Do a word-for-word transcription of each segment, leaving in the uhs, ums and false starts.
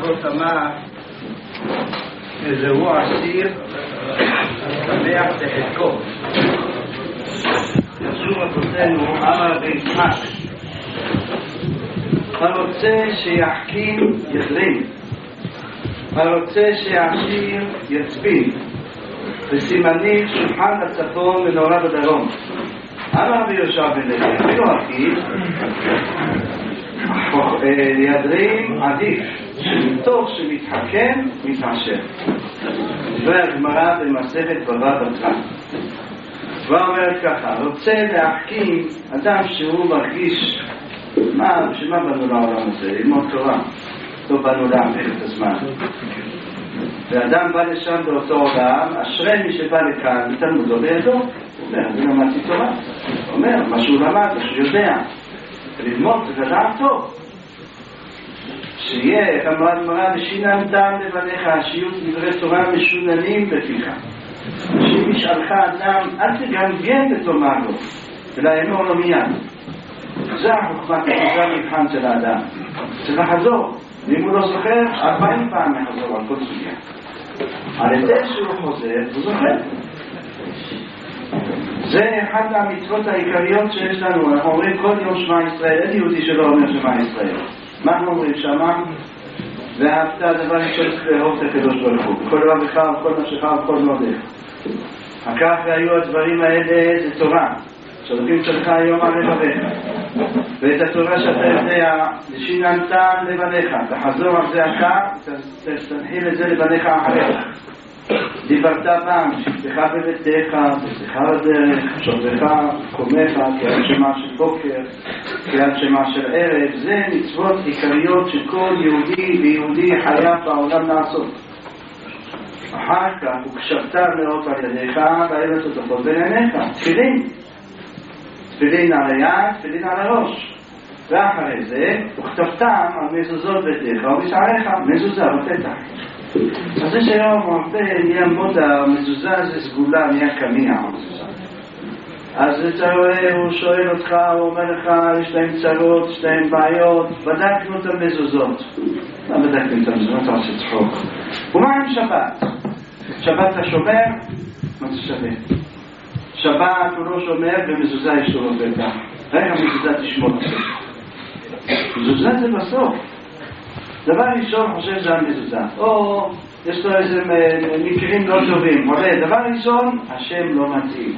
האבות אמר איזהו עשיר שמח בחלקו. ישוב אבותינו אמר ביצחק הרוצה שיחכים יזרים, הרוצה שיעשיר יצפין, וסימנים שולחן בצפון ונורא בדרום. אמר רבי יהושע בן לוי אפילו עקיף ידרים עדיף שמתוך שמתחכם מתעשר. דברי הגמרא במסכת בבא בתרא כבר אומרת ככה: רוצה להחכים אדם שהוא מרגיש מה, בשביל מה באנו לעולם הזה? ללמוד תורה, לא באנו להעביר את הזמן. ואדם בא לשם באותו עולם, אשרי מי שבא לכאן ותלמודו בידו. הוא אומר, אני למדתי תורה. הוא אומר, מה שהוא למד, מה שהוא יודע ללמוד ולדעת טוב, שיהיה, איך אמרה הגמרא, ושינן דם לבניך, שיהיו דברי תורה משוננים בפיך. שאם ישאלך אדם, אל תגמגם בתאמר לו אלא אמור לו מיד. זה החוכמה, זה המבחן של האדם. צריך לחזור, ואם הוא לא זוכר, ארבעים פעם יחזור על כל סוגיה. על ידי שהוא חוזר, הוא זוכר. זה אחד מהמצוות העיקריות שיש לנו. אנחנו אומרים כל יום שמע ישראל, אין יהודי שלא אומר שמע ישראל. מה אנחנו אומרים שמה? ואהבת הדבר ראשון לאהוב את הקדוש ברוך הוא בכל דבר בך וכל נפשך וכל מאודך. הכך והיו הדברים האלה זה תורה שולחים שלך היום על לבביך, ואת התורה שאתה יודע ושיננתם לבניך, תחזור על זה הכך, תנחיל את זה לבניך אחריך. דיברת פעם שבתך בביתך, בביתך בדרך, שוכבך, קומך, קריאת שמע של בוקר, קריאת שמע של ערב. זה מצוות עיקריות שכל יהודי ויהודי חייב בעולם לעשות. אחר כך וקשבת מאוד על ידיך והארץ ותפות בין עיניך. תפילין תפילין על היד, תפילין על הראש. ואחרי זה וכתבתם על מזוזות ביתך ובשעריך, מזוזה בפתח. אז זה שהיום הרבה נהיה מודה, מזוזה זה סגולה, נהיה קמיע המזוזה. אז אתה רואה, הוא שואל אותך, הוא אומר לך, יש להם צרות, יש להם בעיות, בדקנו את המזוזות. לא בדקנו את המזוזות, אתה עושה צחוק. ומה עם שבת? שבת אתה שומר? מה זה שווה? שבת הוא לא שומר ומזוזה יש לו בטח. רגע, מזוזה תשמור. מזוזה זה בסוף. דבר ראשון חושב זה המזוזה, או יש לו איזה מקרים לא טובים, עולה, דבר ראשון השם לא מתאים,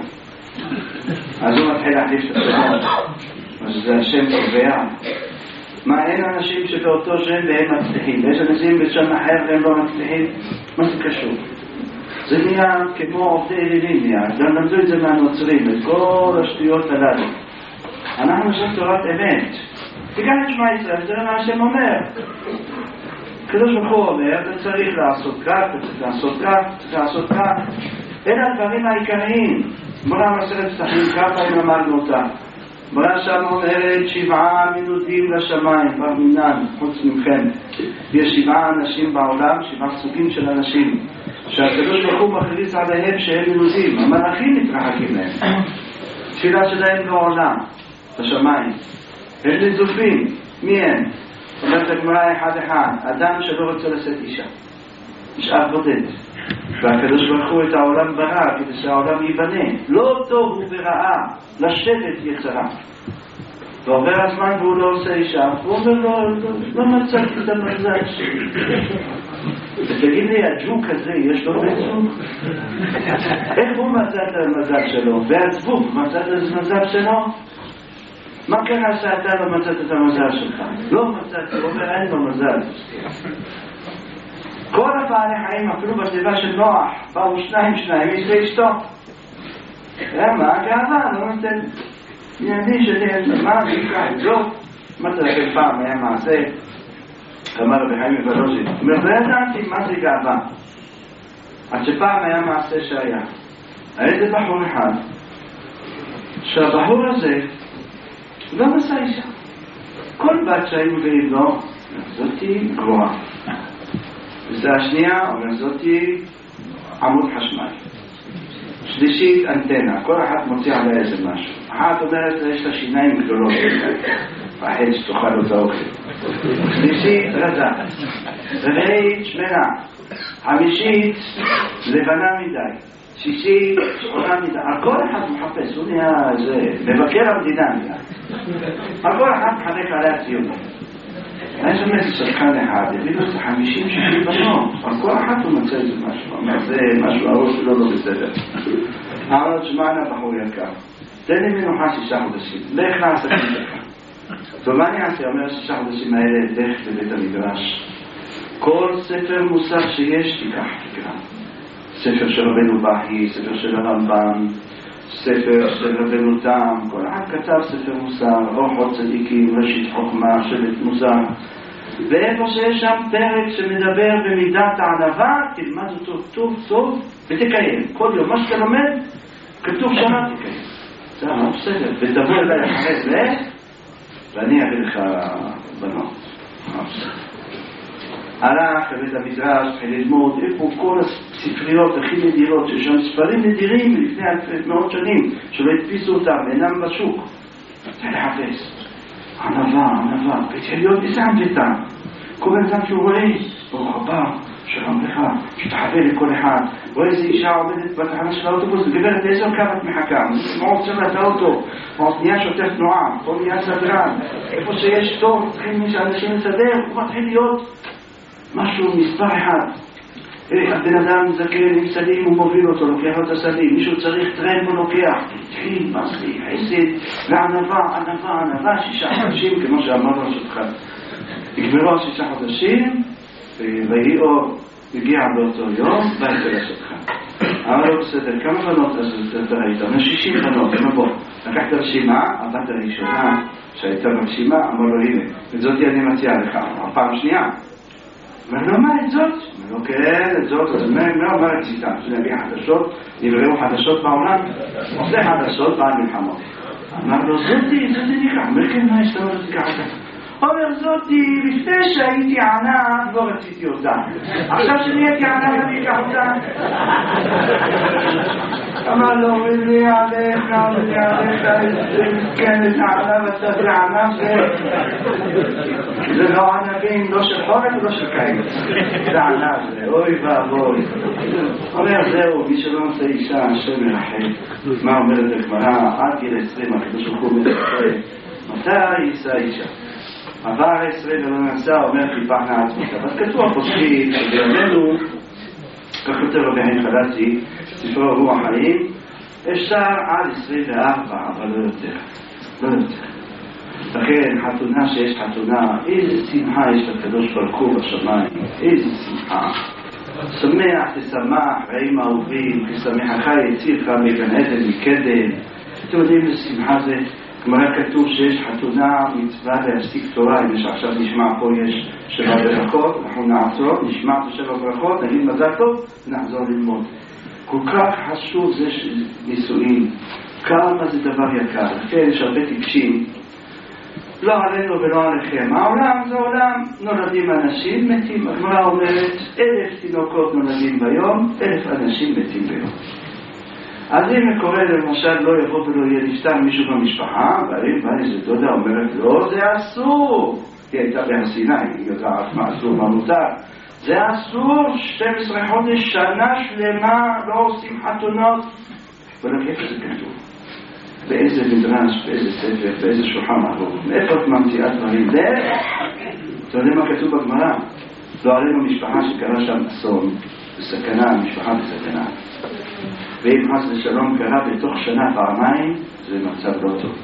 אז הוא מתחיל להחליף את השם, אז זה השם קובע. מה, אין אנשים שבאותו שם והם מצליחים, ויש אנשים בשם אחר והם לא מצליחים? מה זה קשור? זה נהיה כמו עובדי אלילים נהיה, גם למדו את זה מהנוצרים, את כל השטויות הללו. אנחנו שם תורת אמת, וגם את שמע ישראל, זה מה השם אומר. הקדוש ברוך הוא אומר, וצריך לעשות כך, וצריך לעשות כך, וצריך לעשות כך. אלה הדברים העיקריים. מורה מסרת פתחים ככה, אם אמרנו אותה. מורה שם אומרת, שבעה מנודים לשמיים, כבר מינן, חוץ מכם. יש שבעה אנשים בעולם, שבעה סוגים של אנשים, שהקדוש ברוך הוא מכריז עליהם שהם מנודים. המלאכים מתרחקים להם. תפילה שלהם בעולם, בשמיים. הם נזופים. מי הם? אומרת הגמרא אחד אחד, אדם שלא רוצה לשאת אישה, נשאר בודד, והקדוש ברוך הוא את העולם ברא כדי שהעולם ייבנה. לא טוב הוא ברעה לשבת יצרה, ועובר הזמן והוא לא עושה אישה, הוא אומר לו, לא מצאתי את המזל שלי. ותגיד לי, הג'וק הזה יש לו בזבוב? איך הוא מצא את המזל שלו? והזבוב מצא את המזל שלו? מה קרה שאתה לא מצאת את המזל שלך? לא מצאתי, הוא אומר, אין לו מזל. כל הבעלי חיים, אפילו בטבע של נוח, באו שניים שניים, יש לאשתו. מה הגאווה? לא נותן. אני שלי, מה זה יקרה? לא. מה זה לכם פעם, היה מעשה? אמר רבי חיים מוולוז'ין. הוא אומר, לא ידעתי מה זה גאווה. עד שפעם היה מעשה שהיה. היה זה בחור אחד, שהבחור הזה לא נשא אישה. כל בת שהיינו גאים לו, זאתי גרועה. וזה השנייה, אומר זאתי עמוד חשמל. שלישית אנטנה, כל אחת מוציא עליה איזה משהו. אחת אומרת יש לה שיניים גדולות. פחד שתאכל אותה אוכל. שלישית, רזה. רביעית, שמנה. חמישית, לבנה מדי. שישית, שחורה מדי. על כל אחד מחפש, הוא נהיה איזה מבקר המדינה נהיה. על כל אחד מחלק עליה ציונים. אני שומע איזה שחקן אחד, הביאו את חמישים שישים בנות. על כל אחד הוא מצא איזה משהו. אמר, זה משהו, הראש שלו לא בסדר. אמר, שמענה בחור יקר. תן לי מנוחה שישה חודשים. לך לעסקים שלך. טוב, מה אני אעשה? אומר שישה חודשים האלה, לך לבית המדרש. כל ספר מוסר שיש, תיקח, תקרא. ספר של רבנו בכי, ספר של הרמב"ם, ספר של רבנו תם, כל אחד כתב ספר מוסר, אורחות צדיקים, ראשית חוכמה, שבט מוסר. ואיפה שיש שם פרק שמדבר במידת הענווה, תלמד אותו טוב טוב ותקיים. כל יום מה שאתה לומד, כתוב שמה תקיים. זה מה בסדר. ותבוא אליי אחרי זה, ואני אביא לך בנות. מה בסדר. הלך לבית המדרש, התחיל ללמוד, איפה כל הספריות הכי נדירות, שיש שם ספרים נדירים לפני מאות שנים, שלא הדפיסו אותם, אינם בשוק. זה לחפש. ענווה, ענווה, בתהליות ניסן ביתם. כל אדם שהוא רואה, ברוך הבא, שלום לך, שתחווה לכל אחד. רואה איזו אישה עומדת בתחנה של האוטובוס, גברת איזו קו את מחכה, מאוד צמא את האוטו, מאוד נהיה שוטף תנועה, פה נהיה סדרן, איפה שיש טוב, צריכים מי שאנשים לסדר, הוא מתחיל להיות משהו מספר אחד. הבן אדם זקן עם סלים, הוא מוביל אותו, לוקח לו את הסלים, מישהו צריך טרן, הוא לוקח, תתחיל, מסליח, חסד, וענווה, ענווה, ענווה, שישה חודשים, כמו שאמרנו שלך. נגמרו שישה חודשים, ויהי אור, הגיע באותו יום, בא אצל שלך. אמר לו, בסדר, כמה בנות אתה ראית? אומר, שישים בנות, אמר בוא, לקחת רשימה, הבת הראשונה שהייתה ברשימה, אמר לו, הנה, את זאת אני מציע לך, הפעם שנייה. אמר לו, מה את זאת? אמר לו, כן, את זאת, אז מה אומר את ציטה? שנביא חדשות, נבראו חדשות בעולם, עושה חדשות בעל מלחמות. אמר לו, זאתי, זאתי ניקח, אומר כן, מה יש לנו תיקח אותה? אומר זאתי, לפני שהייתי ענק, לא רציתי אותה. עכשיו שנהייתי ענק, אני אקח אותה. אמר לו, ולי עליך, ולי עליך, איזה מסכן, איזה ענק, אתה זה ענק, זה לא ענקים, לא של חורף ולא של קיץ. זה ענק, זה אוי ואבוי. אומר, זהו, מי שלא נושא אישה, השם מרחב. מה אומרת הגמרא? עד גיל עשרים, הקדוש ברוך הוא מתחתן. מתי יישא אישה? עבר עשרים ולא נעשה, אומר חיפח נעצמך. אז כתוב הפוסקים שבימינו, כך כותב רבי חיים חלצי, ספרו רוח חיים, אפשר עד עשרים וארבע, אבל לא יותר. לא יותר. לכן, חתונה שיש חתונה, איזה שמחה יש לקדוש ברוך הוא בשמיים, איזה שמחה. שמח, תשמח, רעים אהובים, תשמחך יצירך מגן עדן מקדם. אתם יודעים איזה שמחה זה? כלומר כתוב שיש חתונה מצווה להפסיק תורה, אם יש עכשיו נשמע פה יש שבע ברכות, אנחנו נעצור, נשמע את שבע ברכות, נגיד מזל טוב, נחזור ללמוד. כל כך חשוב זה נישואין, כמה זה דבר יקר, כן, יש הרבה טיפשים, לא עלינו ולא עליכם, העולם זה עולם, נולדים אנשים, מתים, הגמרא אומרת, אלף תינוקות נולדים ביום, אלף אנשים מתים ביום. אז אם קורא למשל לא יבוא ולא יהיה נפטר מישהו במשפחה, והאם בא איזה דודה אומרת לא, זה אסור, היא הייתה בהר סיני, היא יודעת מה אסור, מה מותר, זה אסור, שתים עשרה חודש, שנה שלמה לא עושים חתונות. ולא איפה זה כתוב? באיזה מדרש, באיזה ספר, באיזה שולחן ערוך, מאיפה את ממציאה דברים? זה? אתה יודע מה כתוב בגמרא? לא עלינו משפחה שקרה שם אסון, בסכנה, המשפחה בסכנה. ואם חס ושלום קרה בתוך שנה פעמיים, זה מצב לא טוב.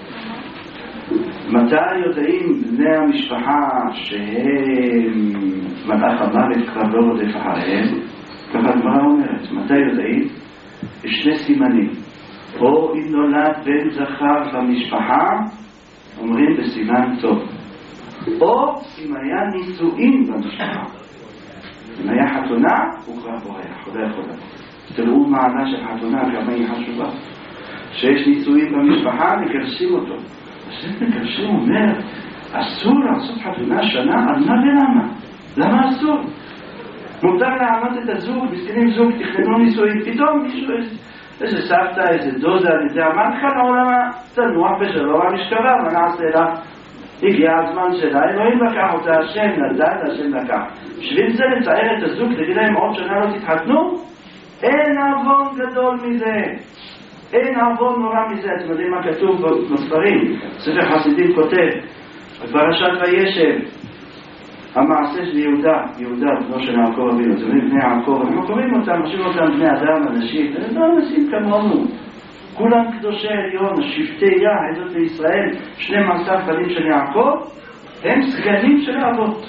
מתי יודעים בני המשפחה שהם מלאך המוות כבר לא רודף אחריהם? ככה הגמרא אומרת, מתי יודעים? יש שני סימנים. או אם נולד בן זכר במשפחה, אומרים בסימן טוב. או אם היה נישואין במשפחה. אם היה חתונה, הוא כבר בורח, הוא לא יכול לבוא. תראו מעלה של חתונה, כמה היא חשובה. שיש נישואין במשפחה, מגרשים אותו. אז איך מגרשים אומר, אסור לעשות חתונה שנה, על מה ולמה? למה אסור? מותר לענות את הזוג, בסכנים זוג, תכננו נישואין, פתאום מישהו, איזה סבתא, איזה דודה, איזה אמרת לך לעולמה, תנוח בשלום, המשכבה, מה נעשה לה? הגיע הזמן שלה, אלוהים לקח אותה, השם נדד, השם לקח. בשביל זה לצייר את הזוג, תגיד להם עוד שנה לא תתחתנו? אין עוון גדול מזה. אין עוון נורא מזה. אתם יודעים מה כתוב בספרים? ספר חסידים כותב, בפרשת וישב, המעשה של יהודה, יהודה, בנו של יעקב אבינו, אתם יודעים, בני יעקב, אנחנו קוראים אותם, משאירים אותם בני אדם, אנשים, לא אנשים כמונו. כולם קדושי עליון, שבטי יה, עדות לישראל, שנים עשר בנים של יעקב, הם סגנים של האבות.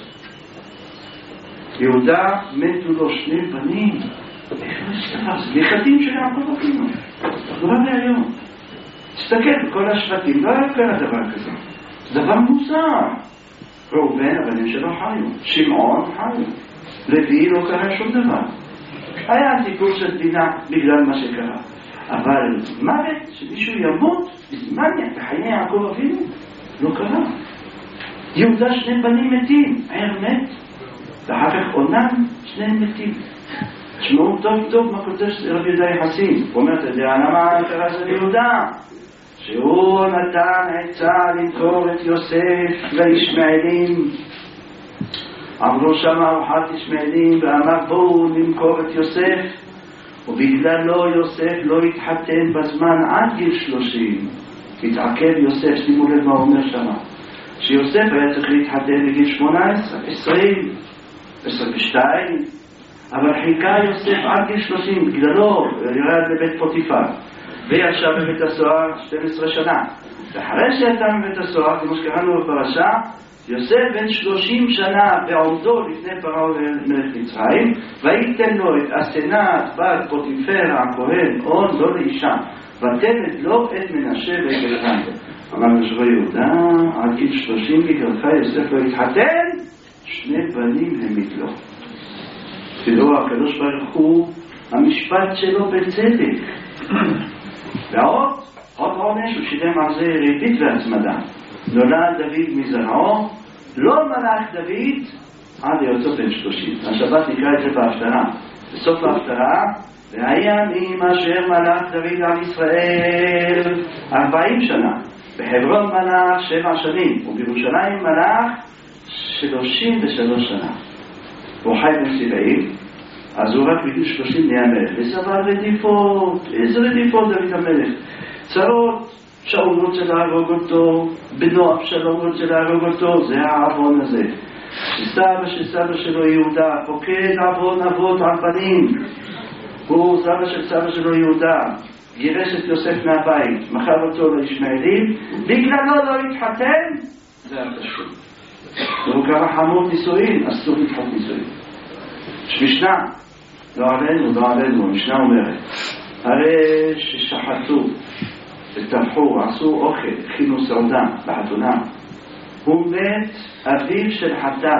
יהודה מתו לו שני בנים, איך לא הסתבר? זה נכדים של יעקב אבינו. נורא מהיום. תסתכל בכל השבטים, לא היה כאן הדבר כזה. זה דבר מוזר. ראובן, הבנים שלו חיו. שמעון חיו. לוי לא קרה שום דבר. היה סיפור של דינה בגלל מה שקרה. אבל מוות שמישהו ימות בזמן בחיי יעקב אבינו לא קרה. יהודה שני בנים מתים, ער מת, ואחר כך עונן שניהם מתים. תשמעו טוב טוב מה כותב רבי יהודה יחסים. הוא אומר, אתה יודע למה קרה של יהודה? שהוא נתן עצה למכור את יוסף לישמעאלים. עברו שם ארוחת ישמעאלים ואמר בואו נמכור את יוסף, ובגללו יוסף לא התחתן בזמן עד גיל שלושים. התעכב יוסף, שימו לב מה אומר שם, שיוסף היה צריך להתחתן בגיל שמונה עשרה, עשרים, עשרים ושתיים, אבל חיכה יוסף עד גיל שלושים, בגללו ירד לבית פוטיפר וישב בבית הסוהר שתים עשרה שנה. ואחרי שיצא מבית הסוהר, כמו שקראנו בפרשה, יוסף בן שלושים שנה בעומדו לפני פרעה מלך מצרים, וייתן לו את אסנת בת פוטיפר הכהן עוד לא לאישה, ותלד לו את מנשה ואת אפרים. אמר לשבו יהודה, עד גיל שלושים בגללך יוסף לא התחתן, שני בנים המית לו. תראו, הקדוש ברוך הוא, המשפט שלו בצדק. ועוד, עוד עונש, הוא שילם על זה ריבית והצמדה. נולד דוד מזרעו, לא מלך דוד עד היוצא בן שלושים. השבת נקרא את זה בהפטרה. בסוף ההפטרה, והימים אשר מלך דוד על ישראל ארבעים שנה, בחברון מלך שבע שנים, ובירושלים מלך שלושים ושלוש שנה. הוא חי בן שבעים, אז הוא רק בגיל שלושים נהיה מלך. וסבל רדיפות, איזה רדיפות דוד המלך? צרות, שאול רוצה להרוג אותו, בנו אבשלום רוצה להרוג אותו, זה העוון הזה. שסבא שסבא שלו יהודה, פוקד עוון אבות על בנים. הוא סבא של סבא שלו יהודה, גירש את יוסף מהבית, מכר אותו לישמעאלים, בגללו לא התחתן, זה הפשוט. והוא קרא חמור נישואין, אסור לדחות נישואין. יש משנה, לא עלינו, לא עלינו, המשנה אומרת, הרי ששחטו וטבחו, עשו אוכל, הכינו סעודה בחתונה, הוא מת אביו של חתן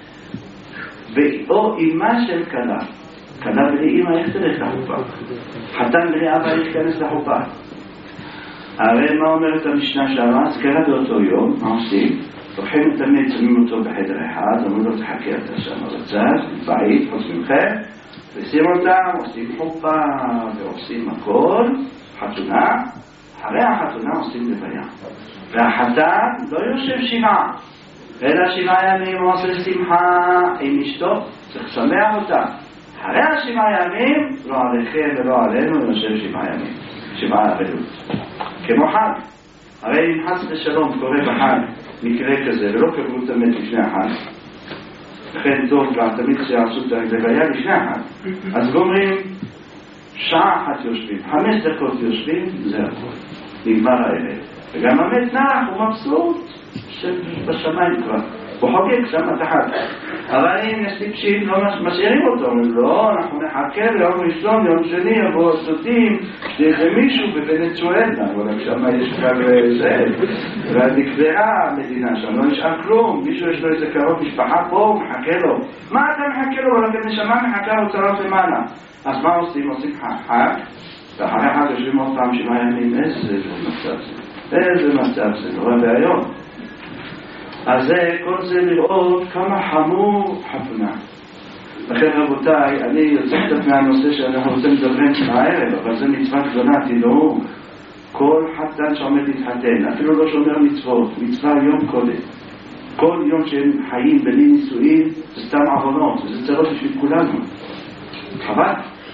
או אמא של כלה. כלה בלי אמא איך תלך לחופה? חתן בלי אבא איך תכנס לחופה? הרי מה אומרת המשנה שם? אז קרה באותו יום, מה עושים? לוקחים את המת, שמים אותו בחדר אחד, אמרו לו תחכה אתה שם בצד, בית, חוץ ממכם, ושים אותם, עושים חופה ועושים הכל, חתונה. אחרי החתונה עושים לוויה, והחתן לא יושב שבעה, אלא שבעה ימים הוא עושה שמחה עם אשתו, צריך לשמח אותה. אחרי השבעה ימים, לא עליכם ולא עלינו, יושב שבעה ימים, שבעה אבלות, כמו חג. הרי אם חס ושלום קורה בחג מקרה כזה, ולא קבלו את המת לפני החג, לכן טוב גם תמיד שיעשו את הלוויה לפני החג, אז גומרים שעה אחת יושבים, חמש דקות יושבים, זה הכל. נגמר האלה. וגם המת נח, הוא מבסוט, שבשמיים כבר. הוא חוגג שם תחת. אבל אם יש טיפשים, לא משאירים אותו. לא, אנחנו נחכה ליום ראשון, יום שני, יבוא סוטים, שתהיה מישהו בוונצואלה, אבל שם יש כבר זה. ונקבעה המדינה שם, לא נשאר כלום. מישהו יש לו איזה קרוב משפחה פה, הוא מחכה לו. מה אתה מחכה לו? אבל אתם נשמה מחכה לו צרות למעלה. אז מה עושים? עושים חג. ואחרי חג יושבים עוד פעם שבעה ימים, איזה מצב זה, איזה מצב זה, נורא והיום. אז זה, כל זה לראות כמה חמור חתונה. לכן רבותיי, אני יוצא קצת מהנושא שאנחנו רוצים לדברים הערב, אבל זה מצווה גדולה, תדעו. כל חתן שעומד להתחתן, אפילו לא שומר מצוות, מצווה יום קודם. כל יום שהם חיים בלי נישואין, זה סתם עוונות, זה צרות בשביל כולנו. חבל.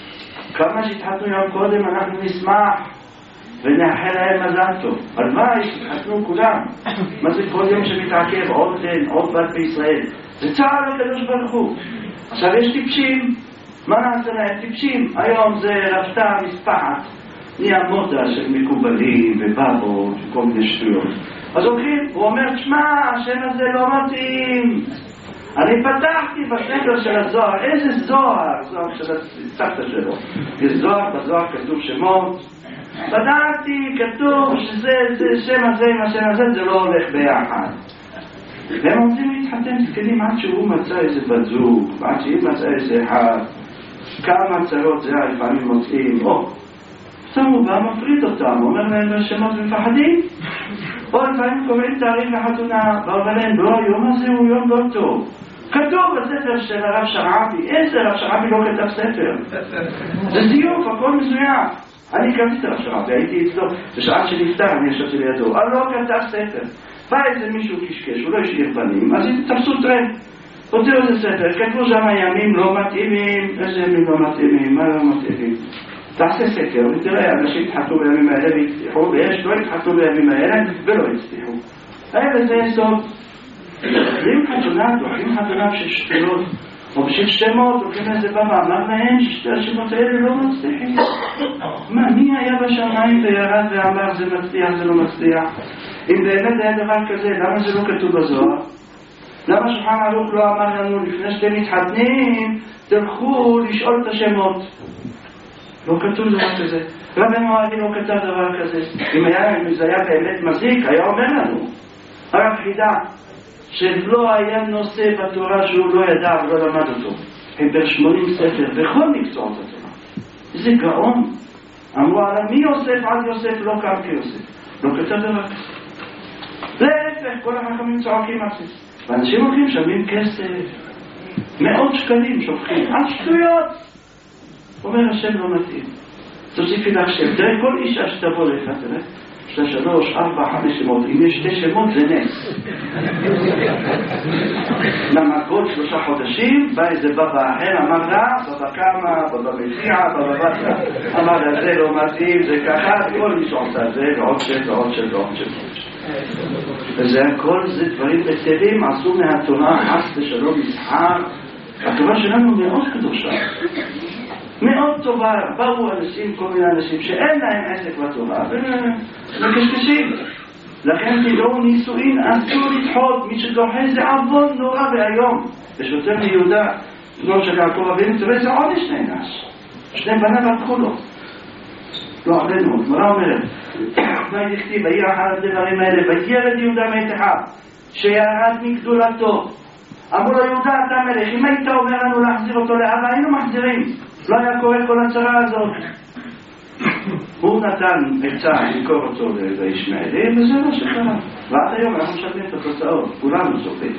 כמה שהתחתנו יום קודם, אנחנו נשמח ונאחל להם מזל טוב. הלוואי שהתחתנו כולם. מה זה כל יום שמתעכב עוד בן, עוד בת בישראל? זה צער לקדוש ברוך הוא. עכשיו יש טיפשים, מה נעשה להם? טיפשים. היום זה רבתה מספחת, נהיה מודה של מקובלים ובבות וכל מיני שטויות. אז הולכים, הוא אומר, תשמע, השם הזה לא מתאים. אני פתחתי בספר של הזוהר, איזה זוהר? זוהר של הסבתא שלו. יש זוהר, בזוהר כתוב שמות. בדעתי, כתוב שזה, זה, שם הזה עם השם הזה, זה לא הולך ביחד. והם רוצים להתחתן, תקדים עד שהוא מצא איזה בת זוג, עד שהיא מצא איזה אחד. כמה צרות זה לפעמים מוצאים, או, פתאום הוא בא מפריד אותם, אומר להם בשמות מפחדים. או לפעמים קוראים תאריך לחתונה, ואומר להם, לא, היום הזה הוא יום לא טוב. כתוב בספר של הרב שרעבי, איזה רב שרעבי לא כתב ספר? זה זיוף, הכל מזוין. אני קראתי את הרב שרעבי, הייתי אצלו, בשעה שנפטר אני ישבתי לידו, אבל לא כתב ספר. בא איזה מישהו קשקש, הוא לא השאיר פנים, אז תפסו טרנד. הוציאו איזה ספר, כתבו שם ימים לא מתאימים, איזה ימים לא מתאימים, מה לא מתאימים? תעשה סקר, ותראה, אנשים התחתו בימים האלה והצליחו, ויש לא התחתו בימים האלה ולא הצליחו. האלה זה סוף. אם חתונה, דוחים חתונה בשביל שטויות, או בשביל שמות, הולכים איזה בא ואמר להם ששתי השמות האלה לא מצליחים. מה, מי היה בשמיים וירד ואמר זה מצליח, זה לא מצליח? אם באמת היה דבר כזה, למה זה לא כתוב בזוהר? למה שולחן ערוך לא אמר לנו לפני שאתם מתחתנים, תלכו לשאול את השמות? לא כתוב דבר כזה. רבי מועדי לא כתב דבר כזה. אם, היה, אם זה היה באמת מזיק, היה אומר לנו. הרב חידה, שלא היה נושא בתורה שהוא לא ידע ולא למד אותו. חיבר שמונים ספר בכל מקצועות התורה. זה גאון. אמרו עליו, מי יוסף עד יוסף לא קם כיוסף. לא כתב דבר כזה. להפך, כל החכמים צועקים על זה. ואנשים הולכים שמים כסף. מאות שקלים שופכים. על שטויות. אומר השם לא מתאים. תוסיפי לך שם. תראה כל אישה שתבוא לך, תראה. יש לה שלוש, ארבע, חמש שמות. אם יש שתי שמות זה נס. למה כל שלושה חודשים בא איזה בבא אחר, אמר לה, בבא קמה, בבא מציעה, בבא בטה. אמר לה, זה לא מתאים, זה ככה, כל מי שעושה זה, ועוד שת, ועוד שת, ועוד שת. וזה הכל, זה דברים בטלים, עשו מהתורה, חס ושלום מסחר. התורה שלנו מאוד קדושה. מאוד טובה, באו אנשים, כל מיני אנשים שאין להם עסק בתורה, וקשקשים. לכן תדעו נישואין אסור לדחות, מי שדוחה זה עוון נורא והיום. יש יותר מיהודה, לא של יעקב אבינו, תראה זה עונש נענש. שני בניו לקחו לו. לא עלינו, גמרא אומרת, מה יכתיב, ויהי אחר הדברים האלה, וילד יהודה מת אחד, שירד מגדולתו. אמרו לו, יהודה אתה מלך, אם היית אומר לנו להחזיר אותו לאבא, היינו מחזירים. לא היה קורה כל הצרה הזאת. הוא נתן עצה למכור אותו לישמעאלים, וזה מה שקרה. ועד היום אנחנו משלמים את התוצאות, כולנו סופרים.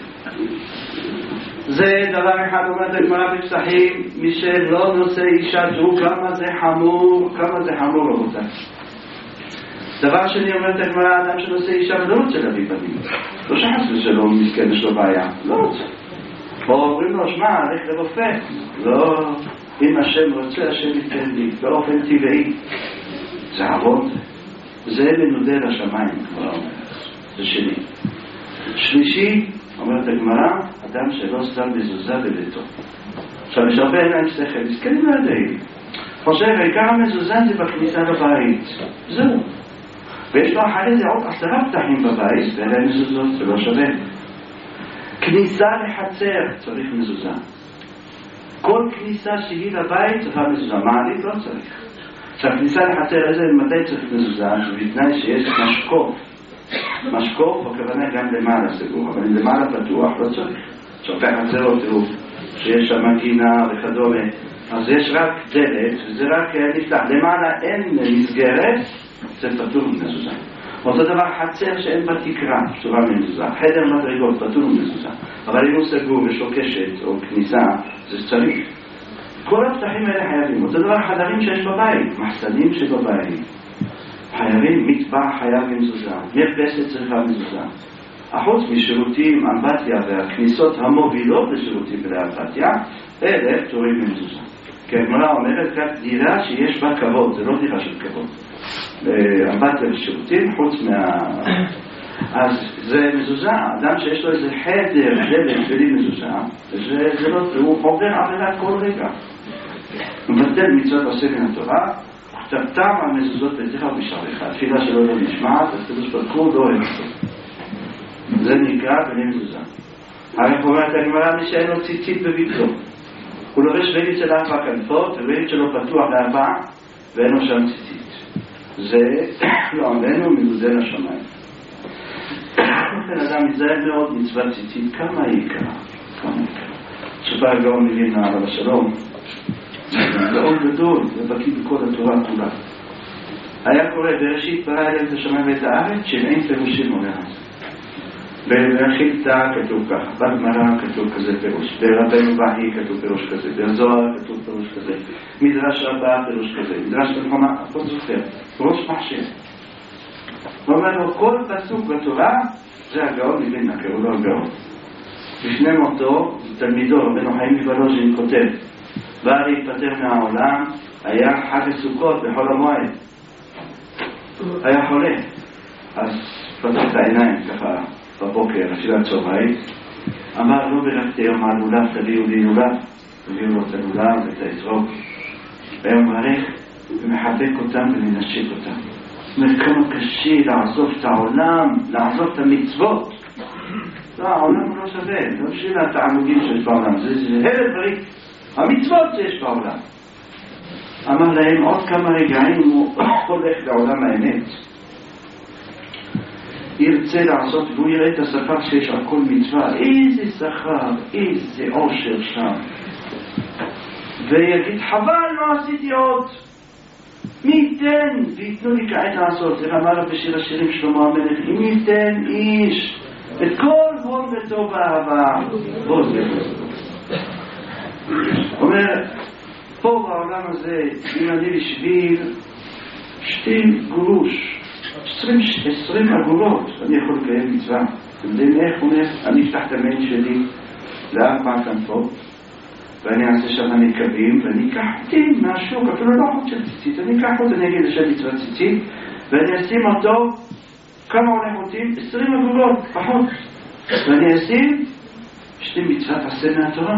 זה דבר אחד אומרת הגמרא בפסחים, מי שלא נושא אישה זו, כמה זה חמור, כמה זה חמור רבותיי. דבר שני אומרת הגמרא, אדם שנושא אישה ולא רוצה להביא בנים. לא שחס ושלום מסכן יש לו בעיה, לא רוצה. או אומרים לו, שמע, הלך לרופא. לא, אם השם רוצה, השם ייתן לי, באופן טבעי. זה עבוד. זה מנודה לשמיים, כבר אומרת. זה שני. שלישי, אומרת הגמרא, אדם שלא שם מזוזה בביתו. עכשיו, יש הרבה איניים שכל, מסכנים לא יודעים. חושב, העיקר המזוזה זה בכניסה לבית. זהו. ויש לו אחרי זה עוד עשרה פתחים בבית, ואלה מזוזות, זה לא שווה. כניסה לחצר צריך מזוזה. כל כניסה שהיא לבית צריכה מזוזה. מעלית לא צריך. עכשיו, כניסה לחצר איזה מתי צריך מזוזה? שבתנאי שיש משקוף. משקוף, הכוונה גם למעלה סגור, אבל אם למעלה פתוח לא צריך. שופך חצרות, תראו, שיש שם גינה וכדומה. אז יש רק דלת, וזה רק נפתח. למעלה אין מסגרת, זה פטור מזוזה. אותו דבר חצר שאין בה תקרה, פטורה ממזוזה. חדר מדרגות, פטור ממזוזה. אבל אם הוא סגור ושוקשת או כניסה, זה צריך. כל הפתחים האלה חייבים. אותו דבר חדרים שיש בבית, מחסנים שבבית. חייבים מטבח חייב מזוזה, מרפסת צריכה מזוזה. החוץ משירותים, אמבטיה והכניסות המובילות לשירותים ולאמבטיה, אלה פטורים ממזוזה. כי הגמרא אומרת כך, דירה שיש בה כבוד, זה לא דירה של כבוד. אמבטיה ושירותים, חוץ מה... אז זה מזוזה, אדם שיש לו איזה חדר, דלת בלי מזוזה, זה, זה לא, הוא עובר עבירה כל רגע. הוא מבטל מצוות עושה מן התורה, כתבתם על מזוזות ביתך ובשעריך, התפילה שלו לא נשמעת, אז קדוש ברוך הוא לא אוהב אותו. זה נקרא בלי מזוזה. הרי קוראת הגמרא מי שאין לו ציצית בביתו. הוא לובש בגד של ארבע כנפות, ובגד שלו פתוח לארבע, ואין לו שם ציצית. זה לא עמנו מזוזה לשמיים. לכן אדם מזהה מאוד מצוות ציצית, כמה היא יקרה, כמה היא יקרה. שפה הגאון מבין עליו השלום, זה מאוד גדול, זה בקיא בכל התורה כולה. היה קורא בראשית ברא אלוהים את השמיים ואת הארץ, שאין פירושים אומר את זה. ברכילתא כתוב ככה, בגמרא כתוב כזה פירוש, ברבנו בהי כתוב פירוש כזה, בזוהר כתוב פירוש כזה, מדרש רבה פירוש כזה, מדרש בנחמה, הכל זוכר, פירוש מחשב. הוא אומר לו, כל פסוק בתורה זה הגאון מבין, קראו לו הגאון. לפני מותו, תלמידו, רבנו חיים מוולוז'ין כותב, בא להתפטר מהעולם, היה חג הסוכות בחול המועד. היה חולה. אז פתח את העיניים ככה בבוקר, תפילת צהריים. אמר, לא ברכתי יום הלולב, תביאו לי לולב. תביאו לו את הלולב ואת האתרוג. היה מברך ומחבק אותם ומנשק אותם. זאת אומרת, כמה קשה לעזוב את העולם, לעזוב את המצוות. לא, העולם לא שווה, לא בשביל התענוגים שיש בעולם, זה הבל דברים. המצוות שיש בעולם. אמר להם עוד כמה רגעים הוא הולך לעולם האמת. ירצה לעשות והוא יראה את השכר שיש על כל מצווה. איזה שכר, איזה עושר שם. ויגיד חבל לא עשיתי עוד. מי ייתן ויתנו לי כעת לעשות. זה אמר בשיר השירים שלמה המלך, אם ייתן איש את כל בון וטוב אהבה. בוא זה אומר, פה בעולם הזה, אם אני בשביל שתי גרוש, עשרים אגורות, אני יכול לקיים מצווה. אתם יודעים איך? אומר, אני אפתח את המייל שלי לארבע כנפות, ואני אעשה שם נקבים, ואני אקח אותי מהשוק, אפילו לא חוץ של ציצית, אני אקח אותי, אני אגיד לשם מצוות ציצית, ואני אשים אותו, כמה עולה אותי? עשרים אגורות, פחות. ואני אשים שתי מצוות עשה מהתורה.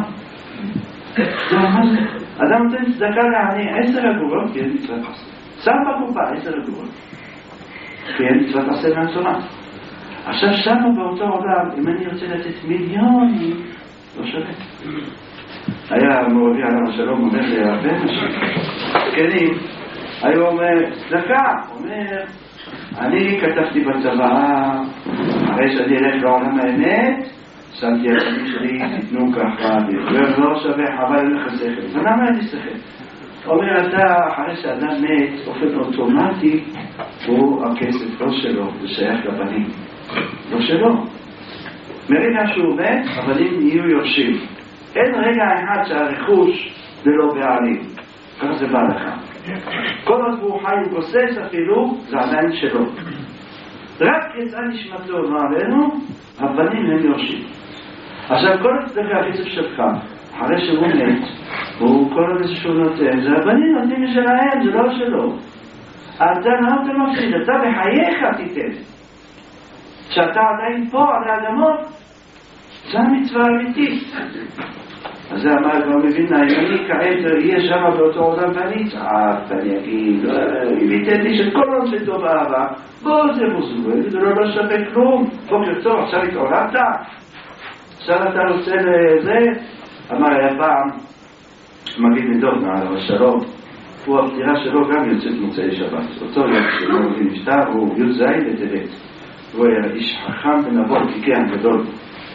אדם נותן צדקה לעני עשר אגורות, כי אין מצוות עשה. שם בקופה עשר אגורות, כי אין מצוות עשה מהתורה. עכשיו שמה באותו עולם, אם אני רוצה לתת מיליונים, לא שווה. היה מורי עליו השלום אומר להרבה אנשים, זקנים, היו אומר, צדקה, אומר, אני כתבתי בצבא, אחרי שאני אלך לעולם האמת, שמתי השנים שלי, תתנו ככה, ולא שווה חבל לך שכל. ולמה אין לי שכל? אומר, אתה, אחרי שאדם מת, אופן אוטומטי, הוא הכסף לא שלו, זה שייך לבנים. לא שלו. מרגע שהוא מת, הבנים יהיו יורשים. אין רגע אחד שהרכוש ללא בעלים. כך זה בא לך. כל עוד הוא חי וגוסס אפילו, זה עדיין שלו. רק יצא נשמתו מעלינו, הבנים הם יורשים. עכשיו כל הצדקה הכסף שלך, אחרי שהוא מת, הוא כל עוד שהוא נותן, זה הבנים נותנים משלהם, זה לא שלו. אתה לא אתה מפסיד, אתה בחייך תיתן. כשאתה עדיין פה על האדמות, זה המצווה האמיתית. אז זה אמר, כבר מבין, אם אני כעת אהיה שם באותו עולם ואני צעק, ואני אגיד, אם ייתן לי שכל עולם של טוב אהבה, בוא זה מוזר, זה לא לא שווה כלום, בוקר טוב, עכשיו התעוררת, עכשיו אתה רוצה לזה, אמר היה פעם, מגיד מדורנה על השלום, הוא הפטירה שלו גם יוצאת מוצאי שבת, אותו יום שלו נפטר, הוא י' ז' בטבת, הוא היה איש חכם ונבוא כיכן גדול.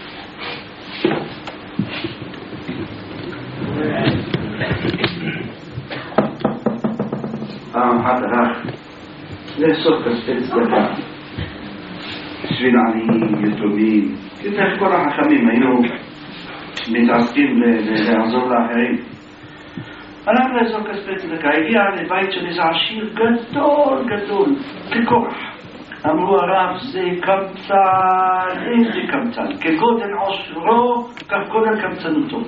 פעם אחת הלך לאסוף כספי צדקה בשביל עניים, יתומים, כתך כל החכמים היו מתעסקים לעזור לאחרים. הלך לאזור כספי צדקה, הגיע לבית של איזה עשיר גדול גדול, כקורח. אמרו הרב, זה קמצן, איזה קמצן, כגודל עושרו, כך גודל קמצנותו.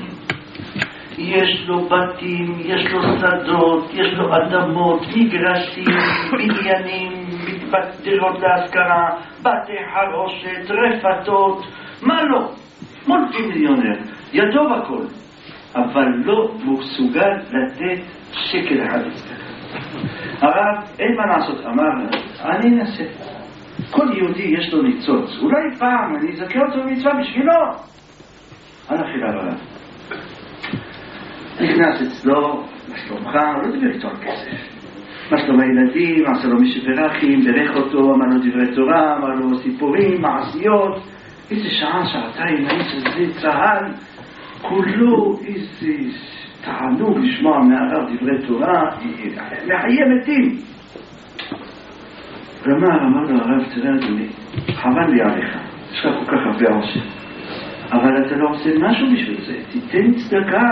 יש לו בתים, יש לו שדות, יש לו אדמות, מגרשים, בניינים, דירות להשכרה, בתי חרושת, רפתות, מה לא? מולטי מיליונר, ידו בכל, אבל לא מסוגל לתת שקל אחד לצדקה. הרב, אין מה לעשות, אמר, אני אנסה. כל יהודי יש לו ניצוץ, אולי פעם אני אזכה אותו במצווה בשבילו. הלך אליו הרב. נכנס אצלו, מה שלומך, לא דיבר איתו על כסף. מה שלום הילדים, עשה לו משברכים, ברך אותו, אמר לו דברי תורה, אמר לו סיפורים, מעשיות. איזה שעה, שעתיים, האיש הזה צהל, כולו איזה תענוג לשמוע מהרב דברי תורה, לחיי מתים. רמר, אמר לו הרב, תראה אדוני, חבל לי עליך, יש לך כל כך הרבה עושה, אבל אתה לא עושה משהו בשביל זה, תיתן צדקה.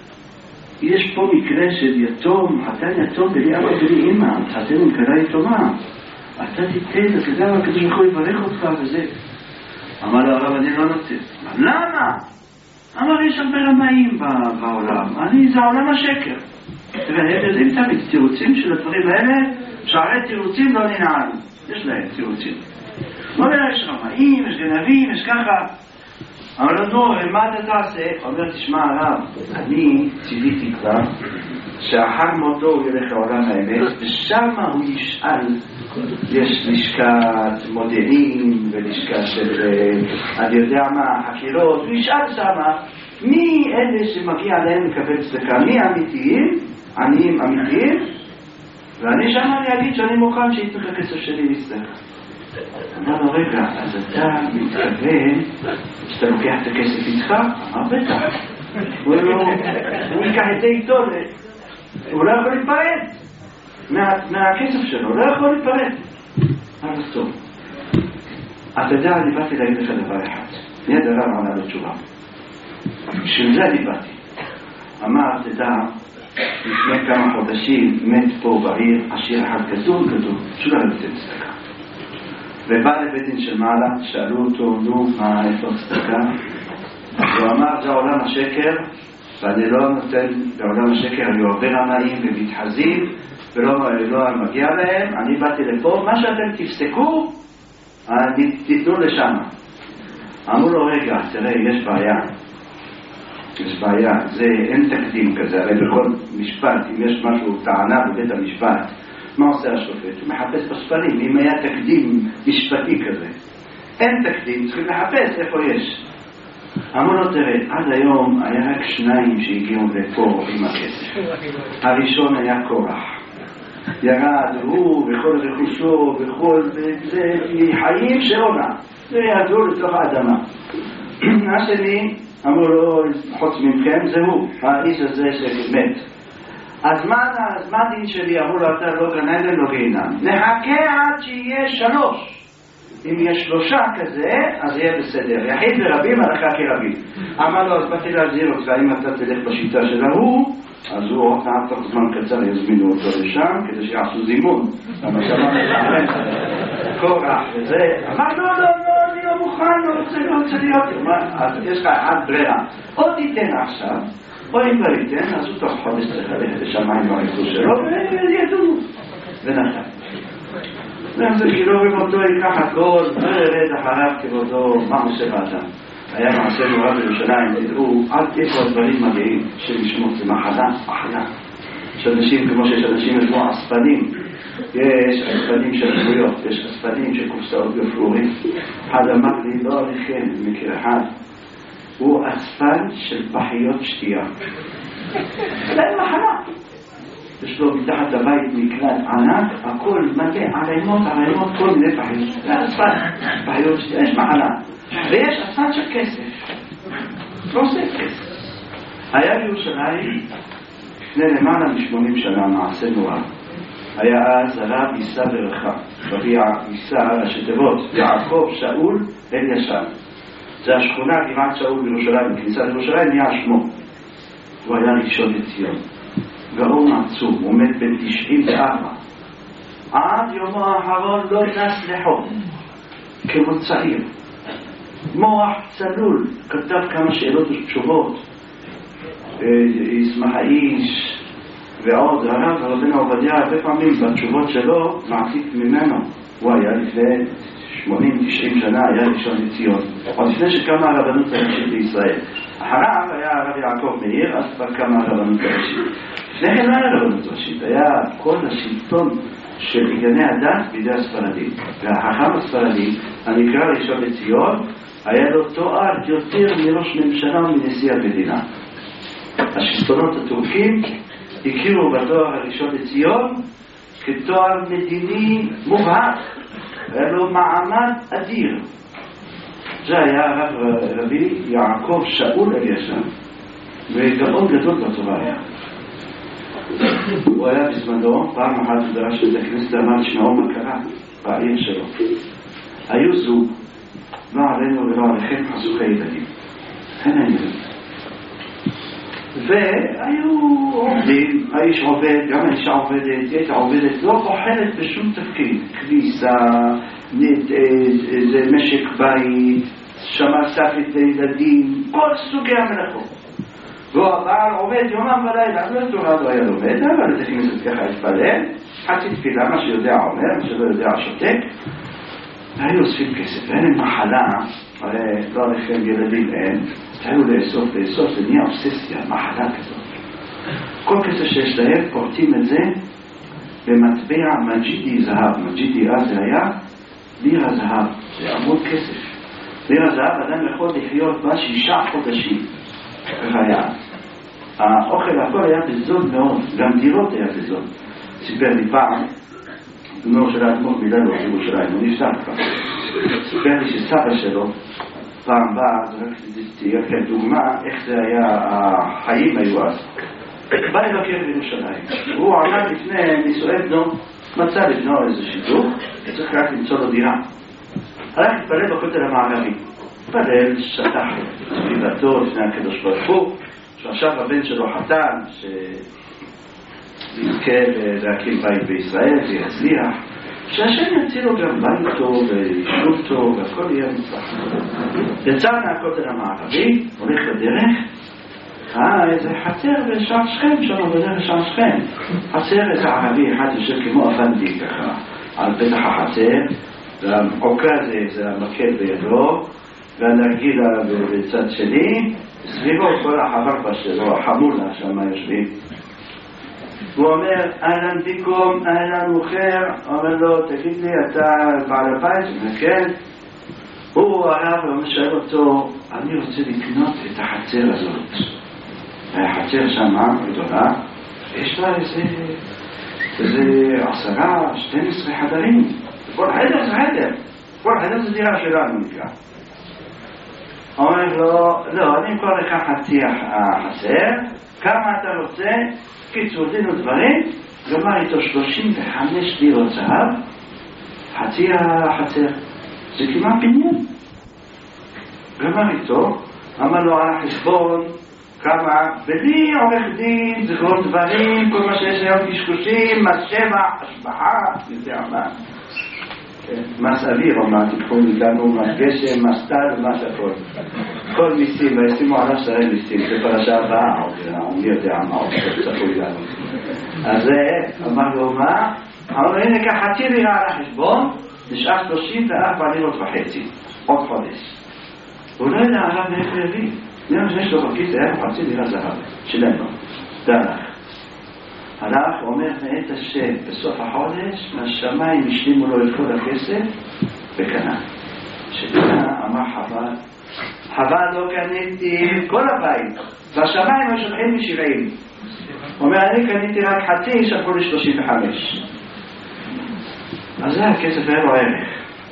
יש פה מקרה של יתום, חתן יתום בלי אבא בלי אמא, חתן עם כלה יתומה, אתה תיתן, אתה יודע מה, כדי שיכול לברך אותך וזה. אמר לו הרב, אני לא נותן. למה? אמר, יש הרבה רמאים בעולם, אני, זה העולם השקר. תראה, הם יודעים תמיד תירוצים של הדברים האלה, שערי תירוצים לא ננעל, יש להם תירוצים. אמר לו, יש רמאים, יש גנבים, יש ככה. אמר לו, נו, מה אתה תעשה? אומר, תשמע הרב, אני ציוויתי כבר שאחר מותו הוא ילך לעולם האמת, ושם הוא ישאל, יש לשכת מודיעין ולשכת של, אני יודע מה, חקירות, הוא ישאל שמה, מי אלה שמגיע להם לקבל צדקה? מי אמיתיים? עניים אמיתיים? ואני שם אני אגיד שאני מוכן שייתן לך כסף שלי לצדקה. אמר לו, רגע, אז אתה מתכוון שאתה לוקח את הכסף איתך? אמר, בטח. הוא ייקח את זה איתו, הוא לא יכול להתפרד מהכסף שלו, הוא לא יכול להתפרד. אמר, טוב. אתה יודע, אני באתי להגיד לך דבר אחד. מיד הרב ענה לו תשובה. בשביל זה אני באתי. אמר, תדע, לפני כמה חודשים מת פה בעיר עשיר אחד גדול גדול, שלא נותן צדקה. ובא לבית דין של מעלה, שאלו אותו, נו, מה, איפה צדקה? הוא אמר, זה עולם השקר, ואני לא נותן לעולם השקר, אני הרבה רמאים ומתחזים, ולא לא מגיע להם, אני באתי לפה, מה שאתם תפסקו, תיתנו לשם. אמרו לו, רגע, תראה, יש בעיה. יש בעיה, זה אין תקדים כזה, הרי בכל משפט, אם יש משהו טענה בבית המשפט, מה עושה השופט? הוא מחפש בספרים, אם היה תקדים משפטי כזה. אין תקדים, צריכים לחפש איפה יש. אמרו לו, תראה, עד היום היה רק שניים שהגיעו לפה עם הכסף. הראשון היה קורח. ירד הוא וכל רכושו וכל זה חיים שעונה. זה יעזור לתוך האדמה. השני, אמרו לו, חוץ ממכם, זהו, האיש הזה שמת. אז מה, אז מה דין שלי? אמרו לו, אתה לא גן עדן, לא גיהנם. נחכה עד שיהיה שלוש. אם יש שלושה כזה, אז יהיה בסדר. יחיד ורבים, הלכה כרבים. אמר לו, אז באתי להזהיר אותך, אם אתה תלך בשיטה של ההוא, אז הוא עוד מעט תוך זמן קצר יזמינו אותו לשם, כדי שיעשו זימון. למה שמעת קורח וזה. אמר, לא, לא, לא, אני לא מוכן, לא רוצה, לא רוצה להיות. אז יש לך עד ברירה. או תיתן עכשיו, או אם לא ייתן, אז הוא תוך חודש צריך ללכת לשמיים והריכוז שלו, וידעו. ונתן. ואז כאילו במותו ייקח הכל, וירד אחריו כבודו, מה עושה באדם? היה מעשה נורא בירושלים, תדעו, עד איפה הדברים מגיעים של לשמות, זה מחלה, מחלה. יש אנשים, כמו שיש אנשים כמו אספנים, יש אספנים של חבויות, יש אספנים של קופסאות גפרורים. אחד אמר לי, לא עליכם, מכיר אחד, הוא אספן של פחיות שתייה. זה מחלה. יש לו מתחת לבית מקלט ענק, הכל מלא, ערימות, ערימות, כל מיני פחיות. זה אספן, פחיות שתייה, יש מחלה. ויש אספן של כסף. לא עושה כסף. היה בירושלים, לפני למעלה משמונים שנה, מעשה נורא. היה אז הרב יישא ברכה. רבי יישא השתבות, יעקב שאול אל ישן. זה השכונה גבעת שאול בירושלים, בכניסה לירושלים נהיה שמו. הוא היה ראשון לציון. גאון עצום, הוא מת בן תשעים וארבע. עד יומו האחרון לא נס לחום, כמו צעיר. מוח צלול, כתב כמה שאלות ותשובות. ישמח האיש ועוד, הרב רבנו עובדיה הרבה פעמים בתשובות שלו מעתיק ממנו. הוא היה לפני שמונים תשעים שנה, היה ראשון לציון, עוד לפני שקמה הרבנות הראשית בישראל. אחריו היה הרב יעקב מאיר, אז כבר קמה הרבנות הראשית. לפני כן לא היה הרבנות הראשית, היה כל השלטון של ענייני הדת בידי הספרדים. והחכם הספרדי, הנקרא ראשון לציון, היה לו תואר יותר מראש ממשלה ומנשיא המדינה. השלטונות הטורקים הכירו בתואר הראשון לציון כתואר מדיני מובהק, היה לו מעמד אדיר. זה היה הרב רבי יעקב שאול אלישע, וגאון גדול בתורה היה. הוא היה בזמנו, פעם אחת הוא דרש את הכנסת, אמר לשמעו מה קרה בעיר שלו. היו זוג, לא עלינו ולא עליכם, חסוכי ילדים. אין ילדים. והיו עובדים, האיש עובד, גם האישה עובדת, הייתה עובדת, לא בוחרת בשום תפקיד. כביסה, זה משק בית, שמר ספית לילדים, כל סוגי המלאכות. והוא הבעל עובד יומם ולילה, לא תורה לא היה לומד, אבל את הכנסת ככה התפלל, חצי תפילה, מה שיודע אומר, מה שלא יודע שותק. היו אוספים כסף, ואין להם מחלה, הרי לא עליכם ילדים אין, היו לאסוף, לאסוף, זה נהיה אובססיה, מחלה כזאת. כל כסף שיש להם, פורטים את זה במטבע מג'ידי זהב. מג'ידי אז זה היה לירה זהב, זה עמוד כסף. לירה זהב, אדם יכול לחיות בה שישה חודשים. ככה היה. האוכל הכל היה בזול מאוד, גם דירות היה בזול. סיפר לי פעם, בנו של האדמו"ר מילאנו בירושלים, הוא נפטר כבר. סיפר לי שסבא שלו, פעם באה, זה רק תהיה כאן דוגמה, איך זה היה, החיים היו אז. בא לבקר בירושלים. הוא עמד לפני נישואי בנו, מצא לבנו איזה שידוך, צריך רק למצוא לו דירה. הלך להתפלל בכותל המערבי. התפלל, שטח תפילתו לפני הקדוש ברוך הוא, שעכשיו הבן שלו חתן, שיזכה להקים בית בישראל ויצליח, שהשם יציל לו גם בית טוב ויישוב טוב והכל יהיה מצלח. יצא מהכותל המערבי, הולך לדרך, אה, איזה חצר בשער שכם, שם בדרך שער שכם. חצר איזה ערבי אחד יושב כמו אפנדי ככה, על פתח החצר, והעוקה זה, זה המקל בידו, והנרגילה בצד שני, סביבו כל החבר'ה שלו, החמולה שם יושבים. הוא אומר, אהלן ביקום, אהלן מוכר, אומר לו, תגיד לי, אתה בעל הבית? וכן. הוא הרב ומשאל אותו, אני רוצה לקנות את החצר הזאת. החצר שם גדולה, יש לה איזה, איזה עשרה, שתים עשרה חדרים. כל חדר זה חדר, כל חדר זה דירה שלנו נקרא. אומר לו, לא, אני אמכור לך חצי החצר, כמה אתה רוצה? קיצור דין ודברים, גמר איתו שלושים וחמש לירות זהב, חצי החצר, זה כמעט בניין. גמר איתו, אמר לו על החשבון, כמה, בלי עורך דין, זכרות דברים, כל מה שיש היום קשקושים, מס שבח, השבחה, יודע מה. מס אוויר, או מה, תיקחו מאיתנו, מס גשם, מס טל, ומס הכל. כל מיסים, וישימו עליו שרי מיסים, זה פרשה הבאה, או מי יודע מה, או שצפוי לנו. אז אמר לו, מה? אמר לו, הנה ככה, חצי לירה על החשבון, נשאר שלושים וארבע לירות וחצי, עוד חודש. הוא לא יודע עליו מאיפה יביא. נראה שיש לו בכיס, היה לו חצי לירה זהב, שלנו, דרך. הלך, אומר מאת השם, בסוף החודש, מהשמיים השלימו לו את כל הכסף, וקנה. שקנה, אמר חבל, חבל לא קניתי כל הבית, והשמיים השולחים משבעים. אומר, אני קניתי רק חצי, שלחו לי שלושים וחמש. אז זה הכסף היה לו ערך.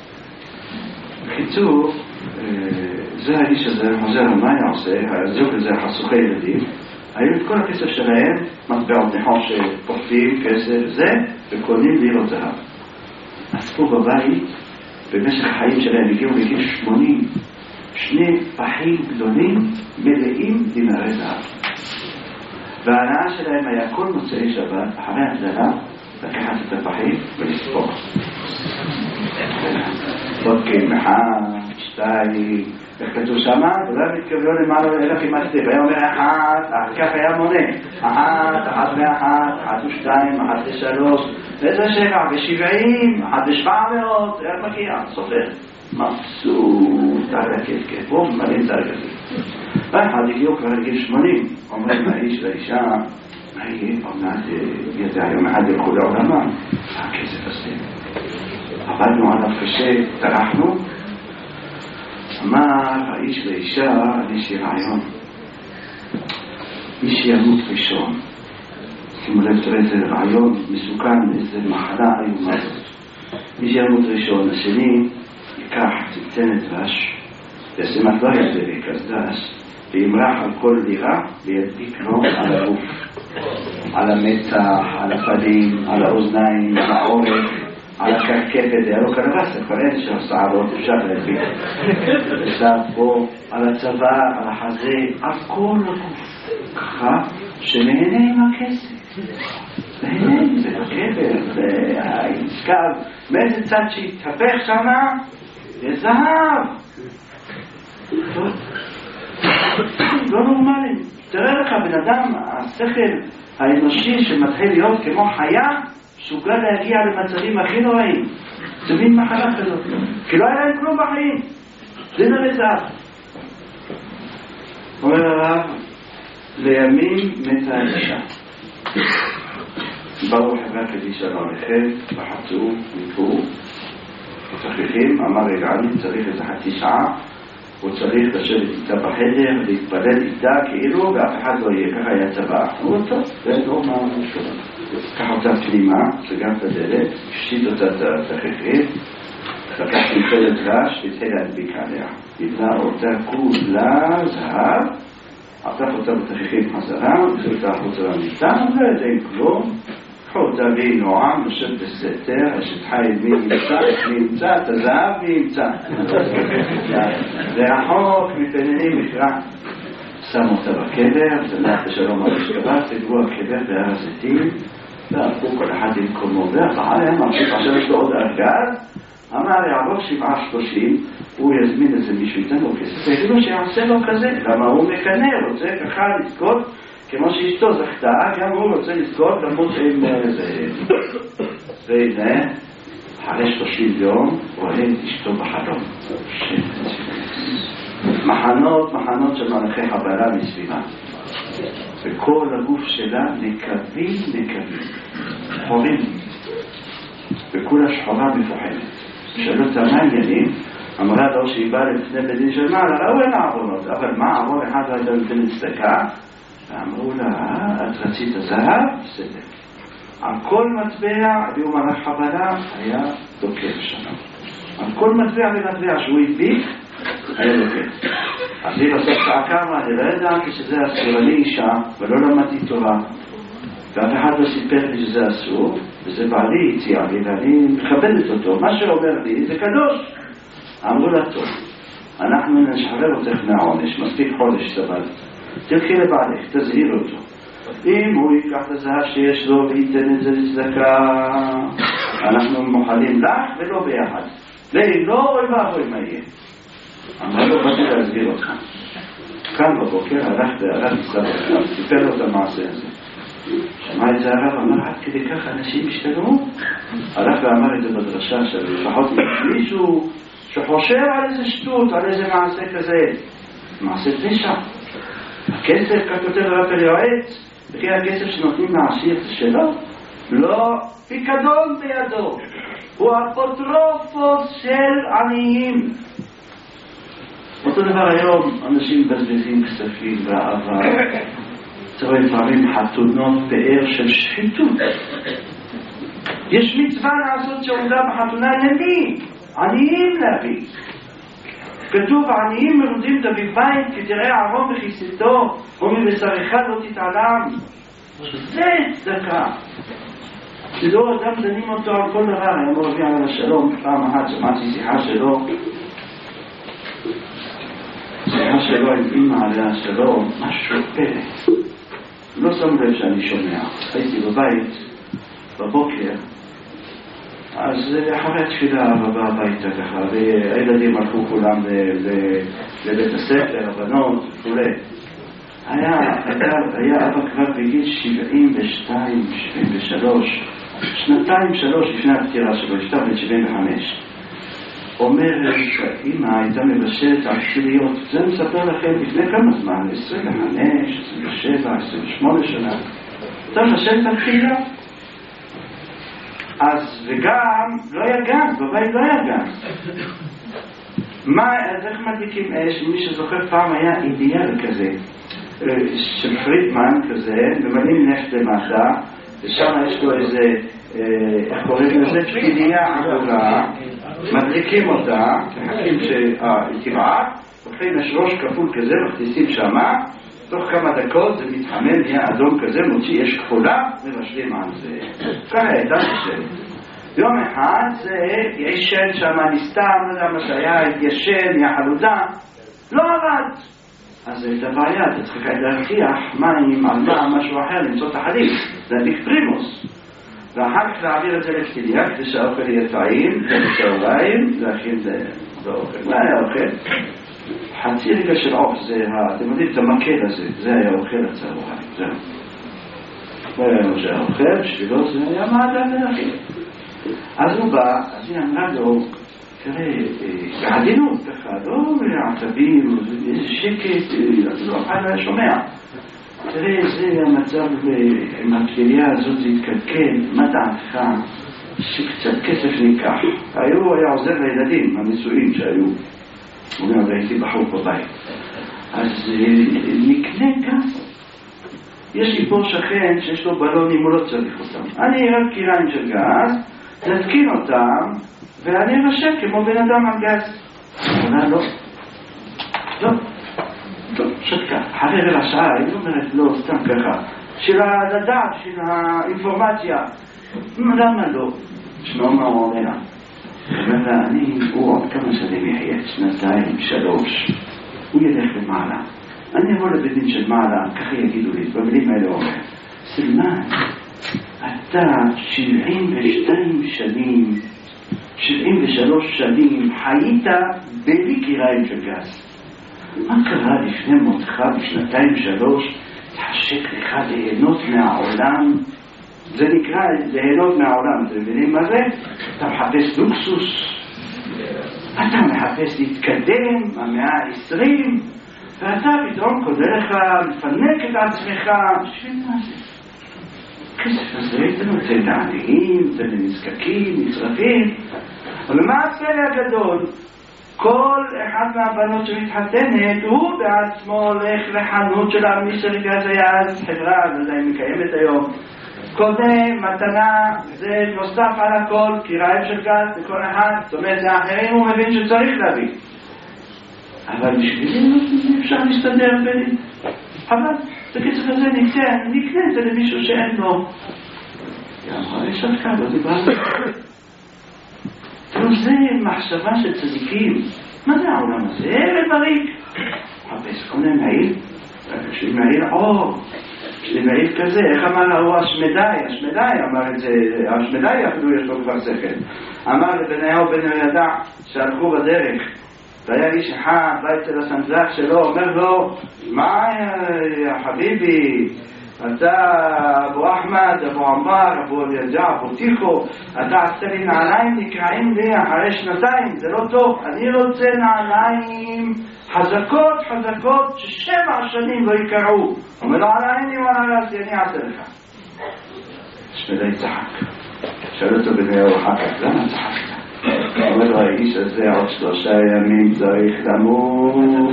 בקיצור, זה האיש הזה, חוזר מה היה עושה, הזוג הזה חסוכי ילדים, היו את כל הכסף שלהם, מטבעות נחוש שפורטים כסף זה, וקונים לירות זהב. אספו בבית, במשך החיים שלהם הגיעו לגיל שמונים, שני פחים גדולים מלאים דינרי זהב. וההנאה שלהם היה כל מוצאי שבת, אחרי ההבדלה, לקחת את הפחים ולספור. בודקים אחד, שתיים, וכתוב שמה, ולא מתכוונו למעלה אלא כמעט טבע. היה אומר אחת, כך היה מונה. אחת, אחת ואחת, אחת ושתיים, אחת ושלוש, איזה שבע, ושבעים, אחת ושבע מאות, היה מגיע, סופר. מבסוט, על הכיף, בוא, מלאים זה הרגזים. ואחד הגיעו כבר לגיל שמונים, אומרים האיש לאישה, מה יהיה? עונת, ידע, יום אחד ילכו לעולמה. הכסף הזה. עבדנו עליו קשה, טרחנו. אמר האיש לאישה, יש לי רעיון. מי שימות ראשון, שימו לב, תראה איזה רעיון מסוכן, איזה מחלה איומה. מי שימות ראשון, השני, ייקח צנצנת דבש, ישימת לא ידביק אז דש, וימרח על כל דירה וידביק לו על הגוף, על המצח, על הפנים, על האוזניים, על העורק, על הקרקפת, היה לו קרבס, כבר אין שם סערות, אפשר להדביק. ושם פה, על הצבא, על החזה, על כל הגוף, ככה שנהנה עם הכסף. נהנה עם זה, הקבר, זה העסקב, מאיזה צד שהתהפך שמה, יש זהב. לא נורמלי. תראה לך בן אדם, השכל האנושי שמתחיל להיות כמו חיה, סוגל להגיע למצבים הכי נוראים. זה מין מחלה כזאת. כי לא היה להם כלום בחיים. זה נראה זהב. אומר הרב, לימים מתה האישה. באו חברה קדישה להולכת, בחצו, נקעו, ותכריכים, אמר רגעני, צריך איזה חצי שעה, הוא צריך לשבת איתה בחדר, להתפלל איתה כאילו, ואף אחד לא יהיה, ככה היה צבא. הוא אומר, טוב, זה לא מה משהו. קח אותה פנימה, סגר את הדלת, הפשיט אותה את התכריכים, לקח מפלת רש, והתחיל להדביק עליה. יבנה אותה כולה זהב, עטף אותה בתכריכים חזרה, וזו אותה החוצה למיטה, ואין כלום. קחו אותה והיא נועם, יושב בסתר, השטחי מי נמצא, מי נמצא, את הזהב מי נמצא. ורחוק מפננים מכרע. שם אותה בקבר, זנח בשלום המשכבה, תגרו הקבר בהר הזיתים, והלכו כל אחד עם קומו, והבעל היה ממשיך, עכשיו יש לו עוד ארגז, אמר יעבור שבעה שלושים, הוא יזמין איזה מישהו איתן לו כסף, תגידו שיעשה לו כזה, למה הוא מקנה, רוצה ככה לזכות, כמו שאשתו זכתה, גם הוא רוצה לזכות, למות עם זה. והנה, אחרי שלושים יום, רואה את אשתו בחלום. מחנות, מחנות של מלאכי חבלה מסביבה. וכל הגוף שלה נקבים, נקבים. חורים. וכולה שחורה מפוחדת. שאלו אותה מה העניינים, אמרה לו שהיא באה לפני בדין של מעלה, ראו אין העוונות, אבל מה עבור אחד הייתה נותן לצדקה? ואמרו לה, את רצית זהב? בסדר. על כל מטבע, הביאו מלאך חבלה, היה דוקף שם. על כל מטבע ומטבע שהוא הדביק, היה דוקף. אז היא בסוף צעקה, אני לא ידעתי שזה אסור, אני אישה, ולא למדתי תורה. ואף אחד לא סיפר לי שזה אסור, וזה בעלי הציע לי, ואני מכבדת אותו. מה שאומר לי, זה קדוש. אמרו לה, טוב, אנחנו נשחרר אותך מהעונש, מספיק חודש סבל. תלכי לבעלך, תזהיר אותו. אם הוא ייקח את הזהב שיש לו וייתן את זה לצדקה, אנחנו מוכנים לך ולא ביחד. ואם לא, אוי ואבוי מה יהיה. אמרה לו, באתי להסביר אותך. כאן בבוקר הלך והלך לצדקה, סיפר לו את המעשה הזה. שמע את זה הרב, אמר, עד כדי כך אנשים השתנו? הלך ואמר את זה בדרשה שלו, לפחות מישהו שחושב על איזה שטות, על איזה מעשה כזה. מעשה פשע. הכסף, כך כותב הרב אליועץ, וכי הכסף שנותנים לעשיר זה שלו? לא, פיקדון בידו. הוא אפוטרופוס של עניים. אותו דבר היום, אנשים בזבזים כספים ואהבה. תראו לפעמים חתונות פאר של שחיתות. יש מצווה לעשות שעודה בחתונה למי? עניים להביא. כתוב עניים מרודים תביא בית כי תראה ערום בכיסתו ומבשרך לא תתעלם. זה צדקה. תדעו אדם דנים אותו על כל דבר. אני אמור להביא על השלום פעם אחת שמעתי שיחה שלו שיחה שלו עם אמא עליה השלום משהו פלא. לא שמו לב שאני שומע. הייתי בבית, בבוקר, אז אחרי התפילה בבא הביתה ככה, והילדים הלכו כולם לבית הספר, הבנות וכו'. היה, היה, היה אבא כבר בגיל שבעים ושתיים, שבעים ושלוש, שנתיים שלוש לפני הפטירה שלו, השתר בן שבעים וחמש. אומר, אמא הייתה מבשלת על כפיליות, זה מספר לכם לפני כמה זמן, עשרים וחמש, עשרים ושבע, עשרים ושמונה שנה. אתה מבשלת על כפיליות? אז וגם, לא היה גז, בבית לא היה גז. מה, אז איך מדליקים אש? מי שזוכר פעם היה אידיאל כזה, של פרידמן כזה, ממלאים נפט למטה, ושם יש לו איזה, איך קוראים לזה? פתיליה עגולה, מדליקים אותה, מחכים שתבעט, הולכים יש ראש כפול כזה, מכניסים שמה, תוך כמה דקות זה מתחמם, נהיה אדום כזה, מוציא אש כחולה, ומשלים על זה. ככה הייתה בשם. יום אחד זה ישן שם נסתם, לא יודע מה שהיה, ישן, נהיה חלודה, לא עבד. אז את הבעיה, אתה צריך להרחיח מים על מה, משהו אחר, למצוא את החליף, להדליק פרימוס. ואחר כך להעביר את זה לפתיליה, כדי שהאוכל יהיה טעים, ובצהריים, להכין את האוכל. מה היה האוכל? חצי רגע של עוף, זה, אתם יודעים, את המקל הזה, זה היה אוכל הצהריים, זהו. זה היה אוכל, בשבילו זה היה מעדן להכין. אז הוא בא, אז היא אמרה לו, תראה, בעדינות ככה, לא מעצבים, איזה שקט, לא אחד היה שומע. תראה, זה המצב עם הפתיליה הזאת, זה התקלקל, מה דעתך? שקצת כסף ניקח. היו, היה עוזר לילדים, הנישואים שהיו. הוא אומר, הייתי בחור בבית. אז נקנה גז. יש לי פה שכן שיש לו בלונים, הוא לא צריך אותם. אני אראה קיריים של גז, נתקין אותם, ואני ארשם כמו בן אדם על גז. אמרה, לא. לא. לא, שתקה. אחרי רבע שעה, היא אומרת, לא, סתם ככה. של הדעת, של האינפורמציה. למה לא? שמעו מה הוא אומר. אומר לה, אני, הוא עוד כמה שנים יחיה, שנתיים, שלוש. הוא ילך למעלה. אני אבוא לבדין של מעלה, ככה יגידו לי, במילים האלה אומר. סלמן, אתה שבעים ושתיים שנים, שבעים ושלוש שנים, חיית בלי קיריים של גז. מה קרה לפני מותך בשנתיים שלוש? תחשק לך ליהנות מהעולם. זה נקרא ליהנות מהעולם. אתם מבינים מה זה? אתה מחפש לוקסוס, אתה מחפש להתקדם המאה העשרים, ואתה פתאום קודם לך לפנק את עצמך. בשביל מה זה? כסף הזה אתה נותן לעניים, אתה לנזקקים, נצרפים. אבל מה הפלא הגדול? כל אחד מהבנות שמתחתנת הוא בעצמו הולך לחנות של המיסר גז היעז, חברה, לא יודע אם מקיימת היום, קונה מתנה, זה נוסף על הכל, קיריים של גז לכל אחד, זאת אומרת לאחרים הוא מבין שצריך להביא, אבל בשבילי אפשר להסתדר בלי, אבל בקצב הזה נקנה, נקנה את זה למישהו שאין לו. היא אמרה, יש עדכה, לא דיברנו. תראו, זה מחשבה של צדיקים. מה זה העולם הזה? לבריק. חפש קונה מעיל, יש לי מעיל אור, יש לי מעיל כזה. איך אמר לה הוא השמדי? השמדי אמר את זה, השמדי אפילו יש לו כבר שכל. אמר לבניהו בן יהודה שהלכו בדרך, והיה איש אחד, בא אצל הסנזח שלו, אומר לו, מה חביבי, אתה אבו אחמד, אבו עמר, אבו אליג'ע, אבו טיחו, אתה עשתה לי נעליים נקרעים לי אחרי שנתיים, זה לא טוב, אני רוצה נעליים חזקות, חזקות, ששבע שנים לא יקראו. אומר לו, עליי אני אומר לך, אני אעשה לך. שמדי צחק. שאל אותו בניהו אחר כך, למה צחקת? אומר לו, האיש הזה עוד שלושה ימים צריך למות,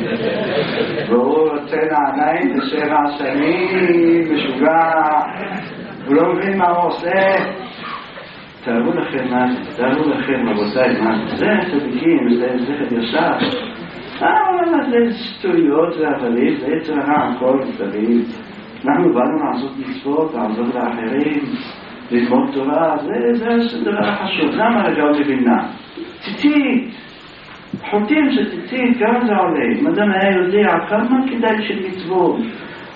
והוא רוצה נעליים לשבע שנים, משוגע, הוא לא מבין מה הוא עושה. תארו לכם מה זה, תארו לכם רבותיי, מה זה, זה צדיקים, זה זכר ישר. אה, זה שטויות והבלים, זה יצר הרע, הכל מסביב. אנחנו באנו לעשות מצוות, לעזור לאחרים, ללמוד תורה, זה, זה דבר חשוב. למה רגע מבינה? ציצית, חוטים של ציצית, כמה זה עולה? אם אדם היה יודע כמה כדאי של מצוות,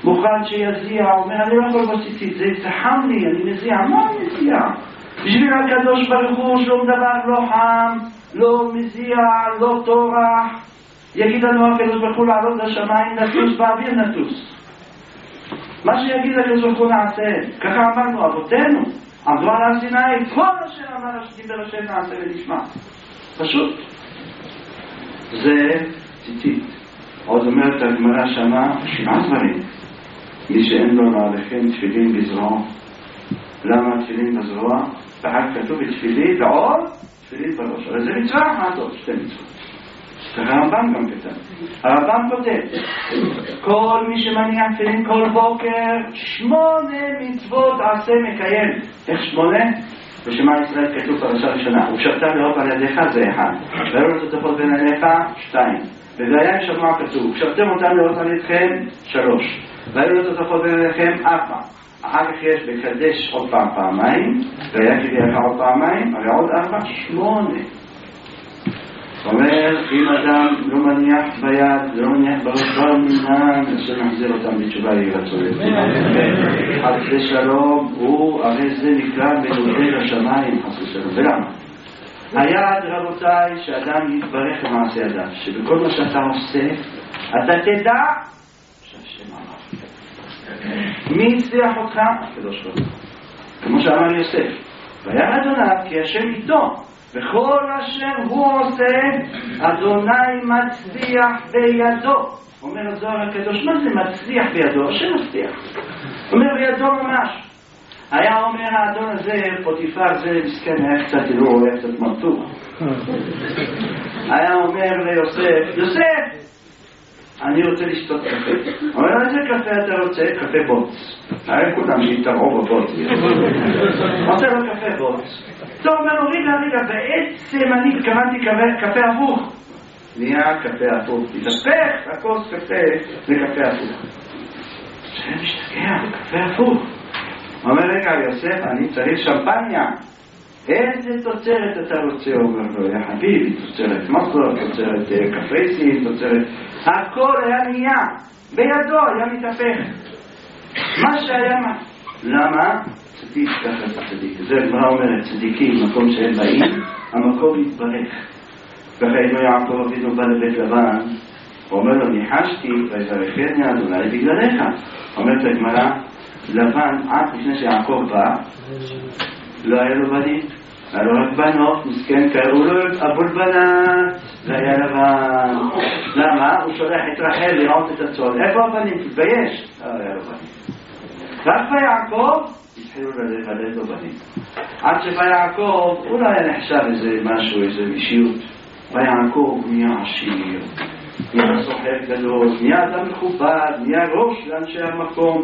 מוכן שיזיע, אומר אני לא יכול לבוא ציצית, זה צחם לי, אני מזיע, מה אני מזיע? בשביל הקדוש ברוך הוא שום דבר לא חם, לא מזיע, לא טורח. יגיד לנו הקדוש ברוך הוא לעלות לשמיים, נטוס באוויר נטוס. מה שיגיד הקדוש ברוך הוא נעשה, ככה אמרנו אבותינו, עמדו על הר סיני, כל אשר אמר שדיבר השם נעשה ונשמע. פשוט. זה ציצית. עוד אומרת הגמרא שמה, שבעה דברים. מי שאין לו נעליכם תפילין בזרוע. למה תפילין בזרוע? ואחר כתוב תפילין ועוד תפילין בראש. אבל זה מצווה אחת עוד, שתי מצוות. ככה הרמב"ם גם כתב. הרמב"ם כותב, כל מי שמניח תפילין כל בוקר, שמונה מצוות עשה מקיים. איך שמונה? בשמע ישראל כתוב פרשה ראשונה, ושבת לראות על ידיך זה אחד, והיו לטוטפות בין עיניך שתיים, ובהיה משמוע כתוב, ושבתם אותם לראות על ידכם שלוש, והיו לטוטפות בין עיניכם ארבע. אחר כך יש בקדש עוד פעם פעמיים, והיה כביעך עוד פעמיים, אבל עוד ארבע, שמונה. אומר, אם אדם לא מניח ביד, לא מניח בראש, לא מנהן, אז שנחזיר אותם בתשובה ירצורת. חס ושלום, הוא הרי זה נקרא מלודי לשמיים, חס ושלום. ולמה? היד, רבותיי, שאדם יתברך במעשה ידיו, שבכל מה שאתה עושה, אתה תדע שהשם אמר. מי הצליח אותך? הקדוש ברוך הוא. כמו שאמר יוסף, וירא אדוניו כי השם איתו, וכל אשר הוא עושה, אדוני מצליח בידו. אומר הזוהר הקדוש, מה זה מצליח בידו? השם מצליח. אומר בידו ממש. היה אומר האדון הזה, פוטיפר זה מסכן, היה קצת אלו, היה קצת מרתוך. היה אומר ליוסף, יוסף, אני רוצה לשתות קפה. אומר, איזה קפה אתה רוצה? קפה בוץ. הרי כולם שיתרעו בבוץ. רוצה לו קפה בוץ. אתה אומר לו, רגע, רגע, בעצם אני התכוונתי קפה הפוך. נהיה קפה הפוך. תתהפך הכוס קפה לקפה הפוך. זה משתגע, קפה הפוך. אומר, רגע, יוסף, אני צריך שמפניה. איזה תוצרת אתה רוצה? אומר לו, יא חביבי, תוצרת מסור, תוצרת קפריסין, תוצרת... הכל היה נהיה, בידו היה מתהפך. מה שהיה מה? למה? צדיק ככה זה צדיק. זה הגמרא אומרת, צדיקים, מקום שהם באים, המקום יתברך. ככה אינו יעקב אבינו בא לבית לבן, הוא אומר לו, ניחשתי, ויברכני אדוני בגללך. אומרת הגמרא, לבן, עד לפני שיעקב בא, לא היה לו בנים, היה לו רק בנות, מסכן, קראו לו אבול בנת, זה היה לבן. למה? הוא שולח את רחל לראות את הצאן. איפה הבנים? תתבייש. לא היה לו בנים. רק ביעקב, התחילו ללדת לו בנים. עד שבא יעקב, הוא לא היה נחשב איזה משהו, איזה אישיות. ביעקב נהיה עשיר, נהיה סוחר גדול, נהיה אדם מכובד, נהיה ראש לאנשי המקום.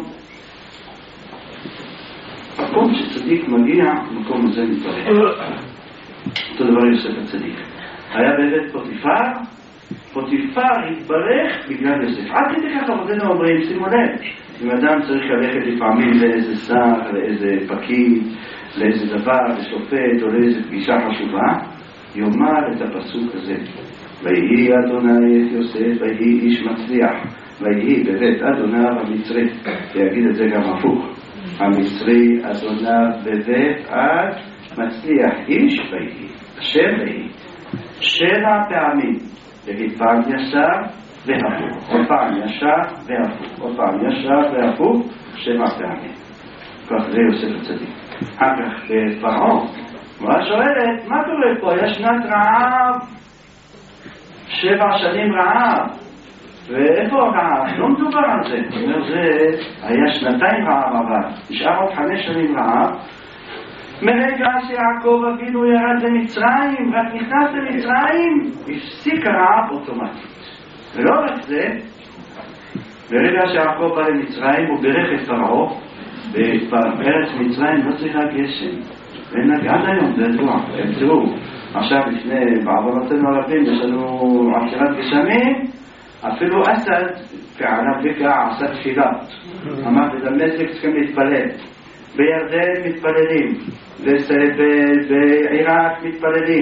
מקום שצדיק מגיע, מקום הזה מתברך. אותו דבר יוסף הצדיק. היה בבית פוטיפר, פוטיפר התברך בגלל יוסף. עד כדי כך עבודנו אומרים, שימו לב, אם אדם צריך ללכת לפעמים לאיזה שר, לאיזה פקיד, לאיזה דבר, לשופט או לאיזה פגישה חשובה, יאמר את הפסוק הזה. ויהי אדוני את יוסף, ויהי איש מצליח, ויהי בבית אדוני המצרי. ויגיד את זה גם הפוך. המצרי אדוניו בבית עד מצליח איש ויהי. השם ויהי. שבע פעמים. תגיד פעם ישר והפוך. עוד פעם ישר והפוך. עוד פעם ישר והפוך. שבע פעמים. כך זה יוסף הצדיק. אחר כך בפרעה. מה שואלת? מה קורה פה? יש שנת רעב. שבע שנים רעב. ואיפה הרעב? לא מדובר על זה. אומר זה, היה שנתיים רעב אבל, נשאר עוד חמש שנים רעב. מרגע שיעקב אבינו ירד למצרים, רק נכנס למצרים, הפסיק הרעב אוטומטית. ולא רק זה, ברגע שיעקב בא למצרים, הוא בירך את פרעה, בארץ מצרים לא צריכה גשם. ואין עד היום, זה ידוע, תראו, עכשיו לפני, בעבודתנו הרבים, יש לנו עשירת גשמים, אפילו אסד, כענב בקע, עשה תפילת. אמר בדמשק צריכים להתפלל. בירדן מתפללים. בעיראק מתפללים.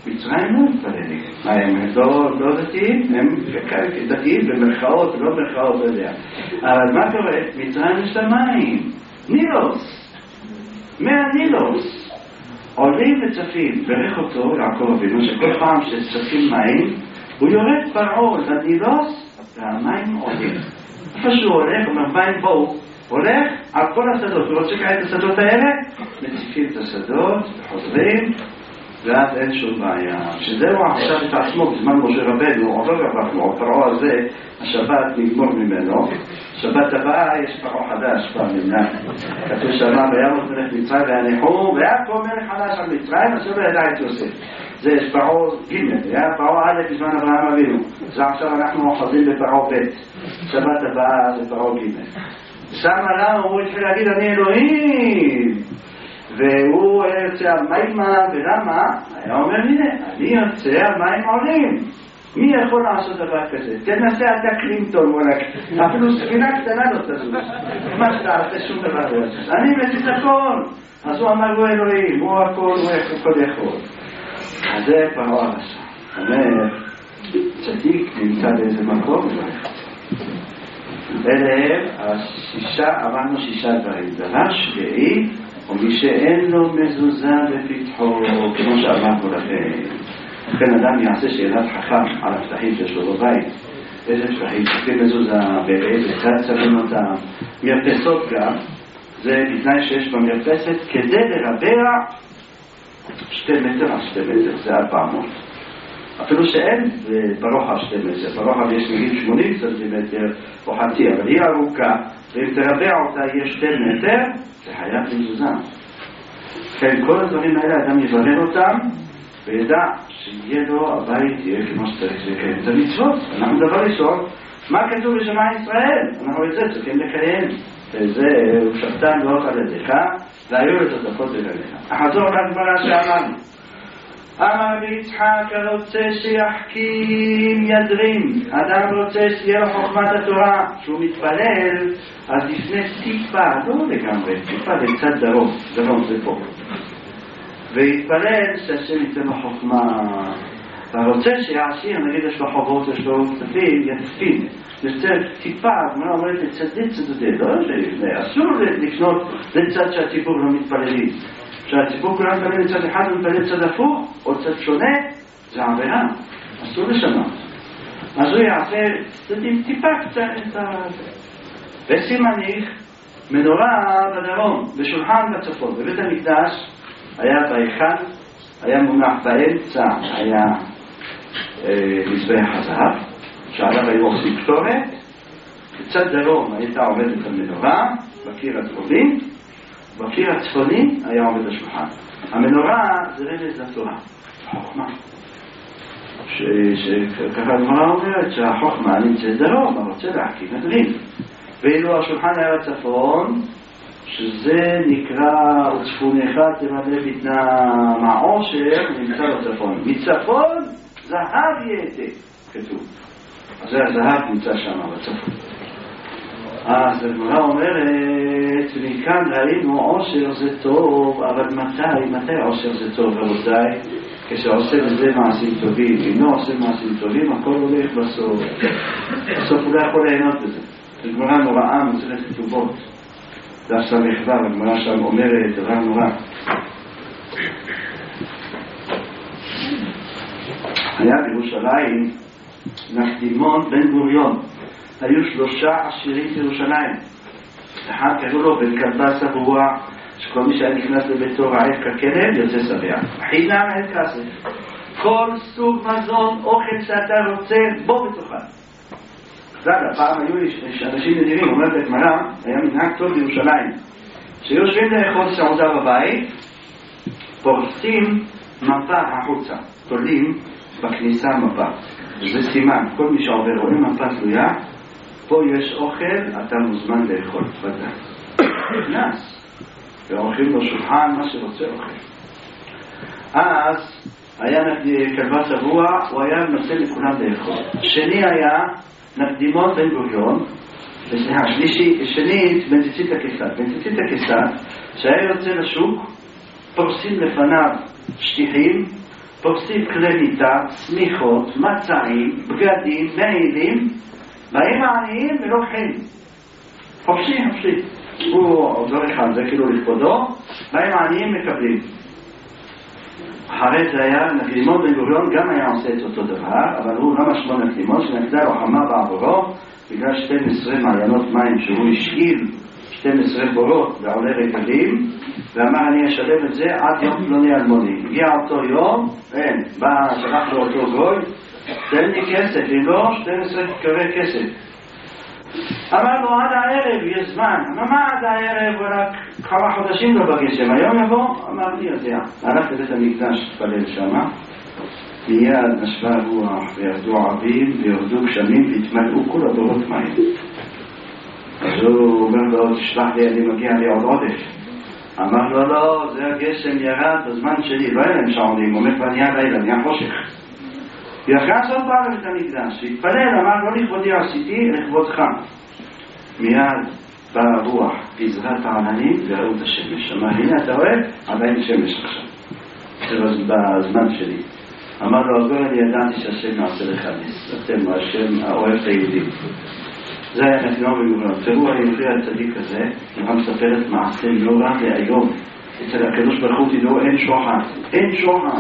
מצרים לא מתפללים. מה, הם לא, לא דתיים? הם דתיים במרכאות, לא במרכאות, לא יודע. אבל מה קורה? מצרים יש למים. נילוס. מהנילוס. עולים וצפים. ברך אותו, יעקב אבינו, שכל פעם שצפים מים, הוא יורד פרעה לנילוס, והמים עולים. איפה שהוא הולך, אומר, מים בואו. הולך על כל השדות. הוא רוצה לקרוא את השדות האלה, מציפים את השדות, חוזרים, ואז אין שום בעיה. שזהו עכשיו את עצמו בזמן משה רבנו, עוד לא רבנו, הפרעה הזה, השבת נגמור ממנו. שבת הבאה יש פרעה חדש כבר מנה. כתוב שמה וימות מלך מצרים והניחו, ויעקב מלך חדש על מצרים, אשר לא ידע את יוסף. זה יש פרעה ג', היה פרעה א' בזמן אברהם אבינו. זה עכשיו אנחנו אוחזים בפרעה ב'. שבת הבאה זה פרעה ג'. שמה למה הוא התחיל להגיד אני אלוהים, והוא יוצא על מים, ולמה? היה אומר הנה, אני יוצא על מים עולים. מי יכול לעשות דבר כזה? תנסה אתה קלינטון מולק, אפילו ספינה קטנה לא תזוז. מה שתעשה שום דבר לא תזוז. אני מציץ הכל. אז הוא אמר הוא אלוהים, הוא הכל, הוא הכל יכול. אז זה פרעה רשע. אומר, צדיק נמצא באיזה מקום, אלה השישה, אמרנו שישה דברים. דבר שביעי, או מי שאין לו מזוזה בפתחו, כמו שאמרנו לכם. לכן אדם יעשה שאלת חכם על הפתחים שיש לו בבית. איזה פתחים? צריכים מזוזה, באיזה צד שמים אותם. מרפסות גם, זה בתנאי שיש במרפסת כדי לרבע שתי מטר על שתי מטר, זה ארבע מאות. אפילו שאין ברוחב שתי מטר, ברוחב יש נגיד שמונים סנטימטר או חצי, אבל היא ארוכה, ואם תרבע אותה יש שתי מטר, זה חייב מזוזה. כן, כל הדברים האלה אדם יברר אותם, וידע שיהיה לו הבית יהיה כמו שצריך לקיים את המצוות. אנחנו דבר ראשון, מה כתוב בשמע ישראל? אנחנו את זה צריכים לקיים. וזה הוא שבתן לא אוכל ידיך, והיו את הדקות בגליך. אחזור לגמרא שאמרנו. אמר ביצחק רוצה שיחכים ידרים. אדם רוצה שיהיה לו חוכמת התורה. שהוא מתפלל, אז לפני טיפה, לא לגמרי, טיפה לצד דרום, דרום זה פה. והתפלל שהשם ייתן לו חוכמה. והרוצה שיעשיר, נגיד יש לו חובות, יש לו כתפים, יתפים. יוצא טיפה, הגמרא אומרת לצדי צדדי, לא שלפני, אסור לקנות לצד שהציבור לא מתפללים. כשהציבור כולם מתפלל לצד אחד ומתפלל לצד הפוך, או צד שונה, זה עבירה. אסור לשנות. אז הוא יעשה צדדים טיפה קצת את ה... וסימניך, מנורה בדרום, בשולחן בצפון, בבית המקדש, היה בהיכל, היה מונח באמצע, היה אה, מזבח הזהב, שעליו היו עושים קטורת, בצד דרום הייתה עומדת המנורה, בקיר הדרומי, בקיר הצפוני היה עומד השולחן. המנורה זה רמז לתורה, חוכמה. שככה הגמרא אומרת שהחוכמה נמצאת דרום, אבל רוצה להחכים הדברים. ואילו השולחן היה בצפון, שזה נקרא וצפונך תמלא בטנה מעושר, נמצא בצפון. מצפון זהב יהיה, כתוב. אז זה הזהב נמצא שם בצפון. אז הגמרא אומרת, מכאן ראינו עושר זה טוב, אבל מתי, מתי עושר זה טוב רבותיי? כשעושה בזה מעשים טובים, אם לא עושה מעשים טובים, הכל הולך בסוף. בסוף הוא לא יכול ליהנות בזה. הגמרא נוראה מצלת כתובות. דף סמך ו', הגמרא שם אומרת דבר נורא. היה בירושלים נחדימון בן גוריון. היו שלושה עשירים בירושלים. אחד קראו לו בן כלבה סבוע, שכל מי שהיה נכנס לביתו רעב ככלב יוצא שבע. חינם אין כסף. כל סוג מזון, אוכל שאתה רוצה, בוא ותאכל. זה הפעם היו אנשים נדירים, אומרת הגמרא, היה מנהג טוב בירושלים, שיושבים לאכול סעודה בבית, פורסים מפה החוצה, תולים בכניסה מפה. וזה סימן, כל מי שעובר רואה מפה תלויה, פה יש אוכל, אתה מוזמן לאכול, ודאי. נכנס, ואוכלים בשולחן מה שרוצה אוכל. אז היה כלבה שבוע, הוא היה נושא לכולם לאכול. שני היה נקדימון בן גוריון, השלישי, שנית בן ציצית הקיסר. בן ציצית הקיסר, שהיה יוצא לשוק, פורסים לפניו שטיחים, פורסים כלי מיטה, צמיחות, מצעים, בגדים, מעילים, באים העניים ולוקחים. חופשי, חופשי. הוא דורך על זה, כאילו לכבודו, באים העניים מקבלים. אחרי זה היה, נקדימון בן גוריון גם היה עושה את אותו דבר, אבל הוא לא משמע נקדימון, שנקדה לו חמה בעבורו, בגלל שתים עשרה מעיינות מים שהוא השאיל, שתים עשרה בורות ועולי רגלים, ואמר אני אשלם את זה עד יום פלוני אלמוני. הגיע אותו יום, אין, בא, שלח לו אותו גוי, תן לי כסף, אם לא, שתים עשרה קווי כסף. אמר לו עד הערב יש זמן. אמר מה עד הערב? רק כמה חודשים לא בגשם, היום יבוא? אמר לי יודע. הלך לבית המקדש, תפלל שמה, מיד נשבה רוח וירדו עבים וירדו גשמים והתמלאו כל הדורות מים. אז הוא אומר לו תשלח לי, אני מגיע לי עוד עודף. אמר לו לא, זה הגשם ירד בזמן שלי, לא היה להם שעונים, הוא אומר כבר נהיה לילה, נהיה חושך. ויחס עוד פעם לבית המקדש, והתפלל, אמר לא לכבודי עשיתי, לכבודך. מיד באה הרוח, פיזרה את העננים וראו את השמש. אמר הנה אתה רואה? עדיין שמש עכשיו. זה בזמן שלי. אמר לו עבור אני ידעתי שהשם נעשה לך נס, אתם השם האוהב את היהודים. זה היה נתנו בגבולות. תראו היהודי הצדיק הזה, הוא מספר את מעשה נורא והיום. אצל הקדוש ברוך הוא תדעו אין שוחד, אין שוחד.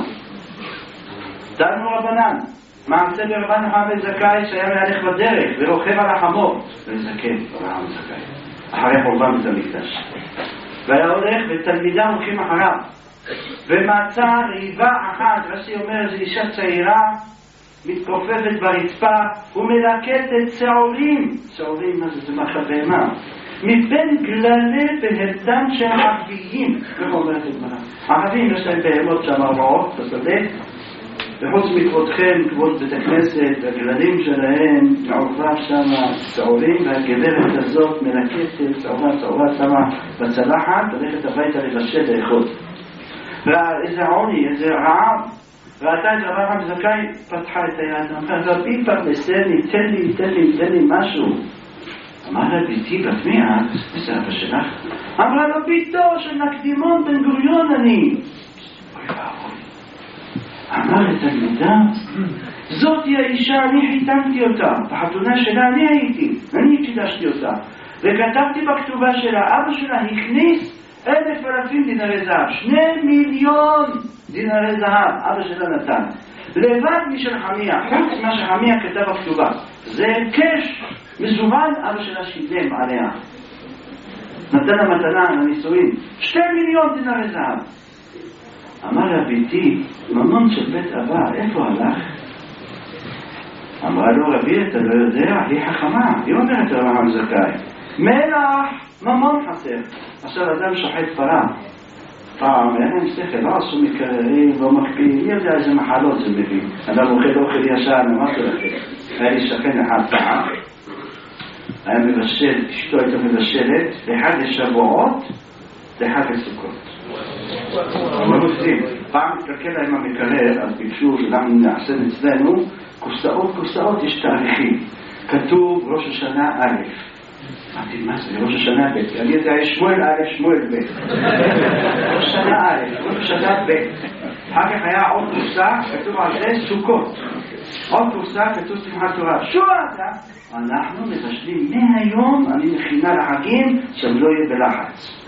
דנו רבנן, מעשה ברבן נחמן בן זכאי שהיה מהלך בדרך ורוכב על החמור וזקן, אברהם זכאי, אחרי חורבן בית המקדש. והיה הולך ותלמידה הולכים אחריו ומצא ריבה אחת, רש"י אומר זו אישה צעירה מתכופפת ברצפה ומלקטת שעורים, שעורים מה זה? זה מאכל בהמה, מבין גללי בהמתם של ערביים. איך אומרת את זה? ערבים יש להם בהמות שם ארבעות בשדה, וחוץ מכבודכם, כבוד בית הכנסת, הגללים שלהם מעורבב שם שעורים, והגברת הזאת מלקטת שעורה שעורה שמה בצלחת, הולכת הביתה לבשל לאכול. ואיזה עוני, איזה רעב, ראתה את אברהם זכאי, פתחה את היד, אמרה רבי פרנסני, תן לי, תן לי, תן לי משהו. אמר לה ביתי בת מי את? זה אבא שלך? אמרה לו ביתו של נקדימון בן גוריון אני. אוי ואבוי. אמר לתלמידה, זאתי האישה, אני חיתנתי אותה, בחתונה שלה אני הייתי, אני קידשתי אותה, וכתבתי בכתובה שלה, אבא שלה הכניס אלף אלפים דינרי זהב, שני מיליון דינרי זהב, אבא שלה נתן, לבד משל חמיה, חוץ מה שחמיה כתב בכתובה, זה קש מזומן, אבא שלה שילם עליה, נתן המתנה לנישואין, שתי מיליון דינרי זהב. אמר לה ביתי, ממון של בית אבא, איפה הלך? אמרה לו רבי, אתה לא יודע, היא חכמה, היא אומרת אברהם זכאי, מלח, ממון חסר. עכשיו אדם שוחט פרה, פעם אין להם שכל, לא עשו מקררים, לא מקפיאים, מי יודע איזה מחלות זה מביא. אדם אוכל אוכל ישר, אמרתי לכם, היה לי שכן אחד פעם, היה מבשל, אשתו הייתה מבשלת, לחג השבועות, לחג הסוכות. פעם התקלקל להם המקרר, אז ביקשו שגם נעשה אצלנו קופסאות, קופסאות יש תאריכים, כתוב ראש השנה א'. אמרתי מה זה ראש השנה ב', אני יודע יש שמואל א', שמואל ב', ראש השנה א', ראש השנה ב'. אחר כך היה עוד קופסה, כתוב על זה סוכות, עוד קופסה כתוב שמחת תורה. שו אתה? אנחנו מבשלים מהיום, אני מכינה לחגים שם לא יהיה בלחץ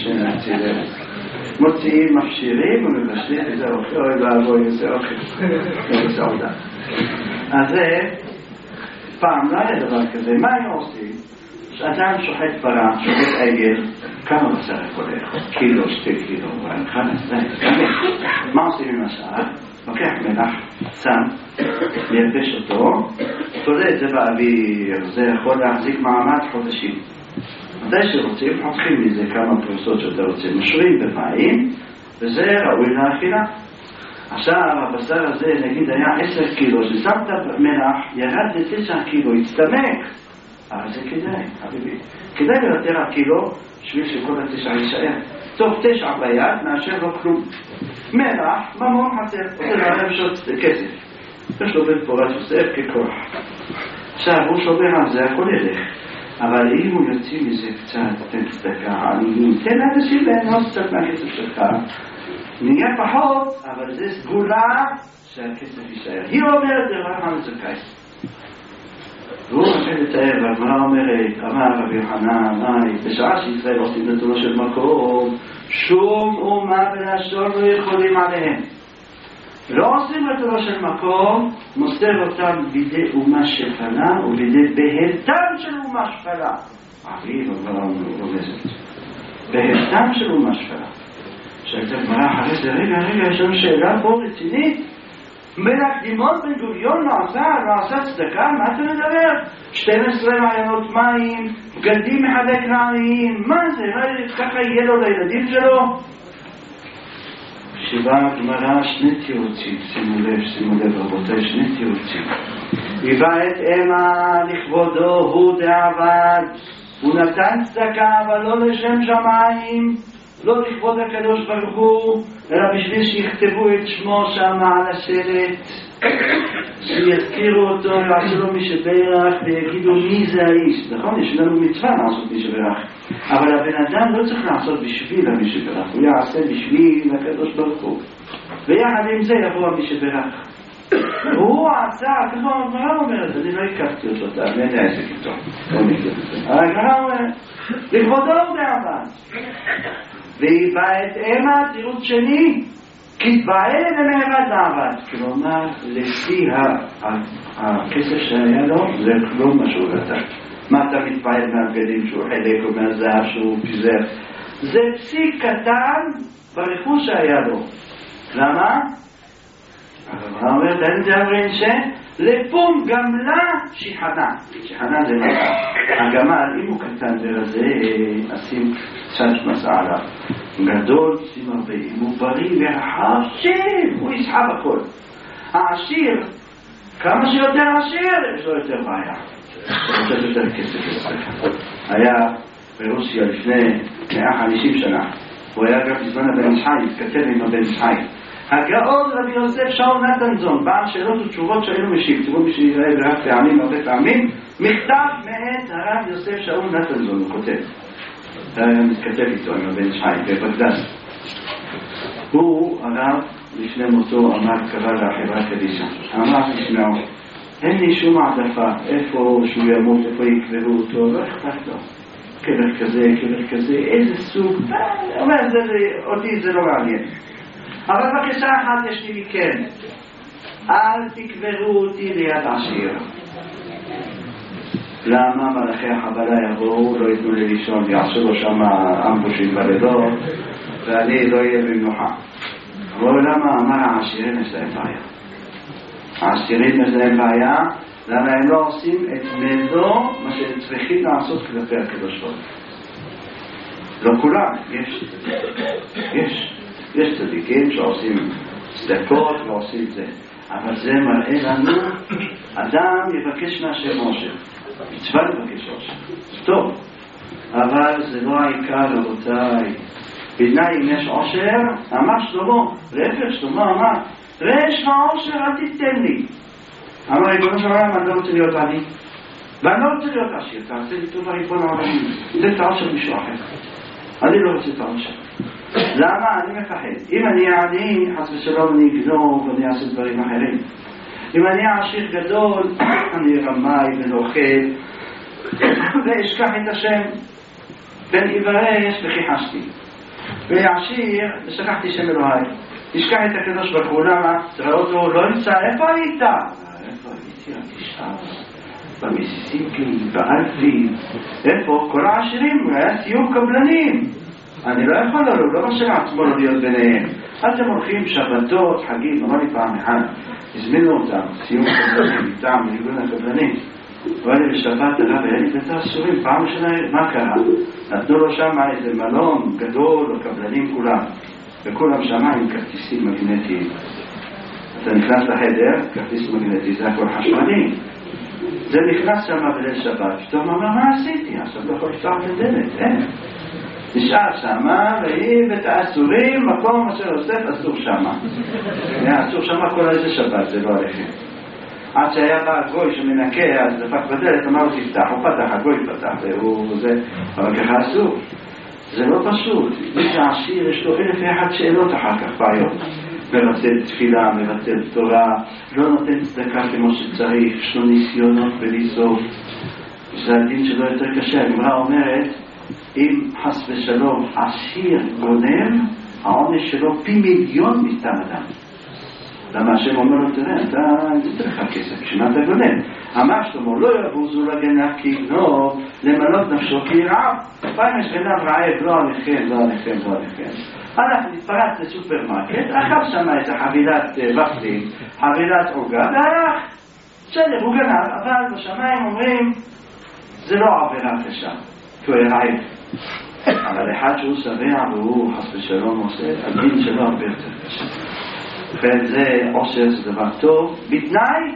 מוציאים מפשירים ומבשלים איזה אוכל, אוי ואבוי איזה אוכל, איזה עובדה. אז זה פעם לא היה דבר כזה. מה היו עושים? שאדם שוחט פרה, שוחט עגל, כמה בסך הכל לאכול? קילו, שתי קילו, חלס, מה עושים עם השאר? לוקח מלח, שם, מייבש אותו, תולה את זה באוויר, זה יכול להחזיק מעמד חודשים. מדי שרוצים, חותכים מזה כמה פרוסות שאתה רוצה, משרים במים, וזה ראוי לאכילה. עכשיו הבשר הזה נגיד היה עשר קילו, ששמת מלח, ירד לתשע קילו, הצטמק, אבל זה כדאי, חביבי. כדאי לוותר על קילו, בשביל שכל התשע יישאר. טוב, תשע ביד, מאשר לא כלום. מלח, ממון חסר, זה לא שוט כסף. יש לו בן פורט יוסף ככוח. עכשיו הוא שובר על זה, הכל ילך. אבל אם הוא יוציא מזה קצת, תן צדקה, עניים, תן לאנשים ליהנות קצת מהכסף שלך, נהיה פחות, אבל זה סגולה שהכסף יישאר. היא אומרת דבר המצוקייס. והוא מתחיל לתאר, והגמרא אומרת, אמר רבי יוחנן, בשעה שישראל עושים נתונו של מקום, שום אומה ולשון לא יכולים עליהם. לא עושים נתונו של מקום, מוסר אותם בידי אומה שפלה ובידי בהלתם של אומה שפלה. אביב, הגמרא רומזת. בהלתם של אומה שפלה. שהייתה גמרא אחרי זה, רגע, רגע, יש לנו שאלה פה רצינית. בין הקדימות בן גוריון לא עשה, לא עשה צדקה, מה אתה מדבר? שתים עשרה מעיינות מים, בגדים מחלק לעניים, מה זה? ככה יהיה לו לילדים שלו? שבאה הגמרא שני תירוצים, שימו לב, שימו לב רבותיי, שני תירוצים. היווה את אמה לכבודו הוא דעבד, הוא נתן צדקה אבל לא לשם שמיים, לא לכבוד הקדוש ברוך הוא, אלא בשביל שיכתבו את שמו שם על השלט, שיזכירו אותו, יעשו לו מי שברך ויגידו מי זה האיש. נכון? יש לנו מצווה לעשות מי שברך, אבל הבן אדם לא צריך לעשות בשביל מי שברך, הוא יעשה בשביל הקדוש ברוך הוא, ויחד עם זה יבוא מי שברך. הוא עשה, כמו הגמרא אומרת, אני לא הקפתי אותו, אני יודע איזה כיתו, הגמרא אומרת, לכבודו הוא דעבד. והיווה את אמה, תירוץ שני, כתבה אלה במהרה דעבד. כלומר, לפי הכסף שהיה לו, זה כלום מה שהוא נתן. מה אתה מתפעל מהבגדים שהוא חלק או מהזהב שהוא פיזר? זה פסיק קטן ברכוש שהיה לו. למה? הגמרא אומרת, אין זה אומרים שלפום גמלה שיחנה. שיחנה זה מה? הגמל, אם הוא קטן ורזה, עשים קצת מסע עליו. גדול, שים הרבה. אם הוא בריא וחשב, הוא יסחב הכל. העשיר, כמה שיותר עשיר, יש לו יותר בעיה. הוא רוצה יותר כסף לצלחה. היה ברוסיה לפני מאה וחמישים שנה. הוא היה גם בזמן הבן ישחי, התכתב עם הבן ישחי. הגאון רבי יוסף שאול נתנזון, בעל שאלות ותשובות שהיינו משיב, תראו מי שיראה ברב פעמים, הרבה פעמים, מכתב מאת הרב יוסף שאול נתנזון, הוא כותב. אתה מתכתב איתו עם הבן שחי, בבגדד. הוא, הרב, לפני מותו, אמר, קרא לחברה קדישה. אמר, תשמעו, אין לי שום העדפה, איפה שהוא ימות, איפה יקברו אותו, לא אכפת לו. קבר כזה, קבר כזה, איזה סוג, אומר, אותי זה לא מעניין. אבל בקשה אחת יש לי מכן, אל תקברו אותי ליד עשיר. למה מלאכי החבלה יבואו, לא ייתנו לי לישון, יעשו לו שם אמבושים בלילות, ואני לא אהיה במנוחה. אבל למה? אמר העשירים יש להם בעיה. העשירים יש להם בעיה, למה הם לא עושים את מלוא מה שהם צריכים לעשות כלפי הקדוש ברוך הוא. לא כולם, יש, יש. יש צדיקים שעושים צדקות ועושים זה, אבל זה מראה לנו, אדם יבקש מהשם עושר, מצווה לבקש עושר, טוב, אבל זה לא העיקר רבותיי. בתנאי אם יש עושר, אמר שלמה, להפך שלמה אמר, ראה יש לך עושר אל תיתן לי. אמר ריבונו של עולם, אני לא רוצה להיות עני ואני לא רוצה להיות עשיר, תעשה לי טובה ריבון העולמים, תן את העושר מישהו אחר, אני לא רוצה את העושר. למה? אני מפחד. אם אני עני, חס ושלום אני אגנוב ואני אעשה דברים אחרים. אם אני עשיר גדול, אני רמאי ונוכל ואשכח את השם, בן יברש וכיחשתי, ועשיר ושכחתי שם אלוהי, אשכח את הקדוש ברוך הוא. למה? תראה אותו, לא נמצא, איפה היית? איפה הייתי? תשעה במיסיסיפי, באלפי, איפה? כל העשירים, היה סיום קבלנים, אני לא יכול לו, לא משאיר עצמו לא להיות ביניהם. אז הם הולכים שבתות, חגים, אמר לי פעם אחד, הזמינו אותם, סיום קבלנים, איתם, מארגון הקבלנים. אמר לי בשבת הרב, היה לי בית הסורים, פעם ראשונה, מה קרה? נתנו לו שם איזה מלון גדול, הקבלנים כולם, וכולם שם עם כרטיסים מגנטיים. אתה נכנס לחדר, כרטיס מגנטי, זה הכל חשמלי. זה נכנס שם בליל שבת, פתאום אמר, מה עשיתי? עכשיו לא יכול לפתוח את הדלת, אין. נשאר שמה, והיא בית האסורים, מקום אשר יוסף אסור שמה. אסור שמה כל איזה שבת, זה לא עליכם. עד שהיה בא הגוי שמנקה, אז דפק בדלת, אמר לו תפתח, הוא פתח, הגוי פתח, והוא זה, אבל ככה אסור. זה לא פשוט. מי שעשיר יש לו אלף ואחת שאלות אחר כך בעיות. מבטל תפילה, מבטל תורה, לא נותן צדקה כמו שצריך, יש לו ניסיונות בלי סוף. זה הדין שלו יותר קשה. הגמרא אומרת, אם חס ושלום עשיר גונב, העונש שלו פי מיליון מסתם אדם. למה השם אומר לו, תראה, אתה נתן לך כסף, כשמה אתה גונב? אמר שלמה, לא יבוזו לגנב כי יגנוב, למלות נפשו כי ירעב. פעם יש גנב רעב, לא עליכם, לא עליכם, לא עליכם. הלך נתפרץ לסופרמרקט, אכל שמה את החבילת ופלים, חבילת עוגה, והלך. בסדר, הוא גנב, אבל בשמיים אומרים, זה לא עבירה קשה, כי הוא רעב. אבל אחד שהוא שבע והוא חס ושלום עושה, הדין שלו הרבה יותר קשה. לכן זה עושה, זה דבר טוב, בתנאי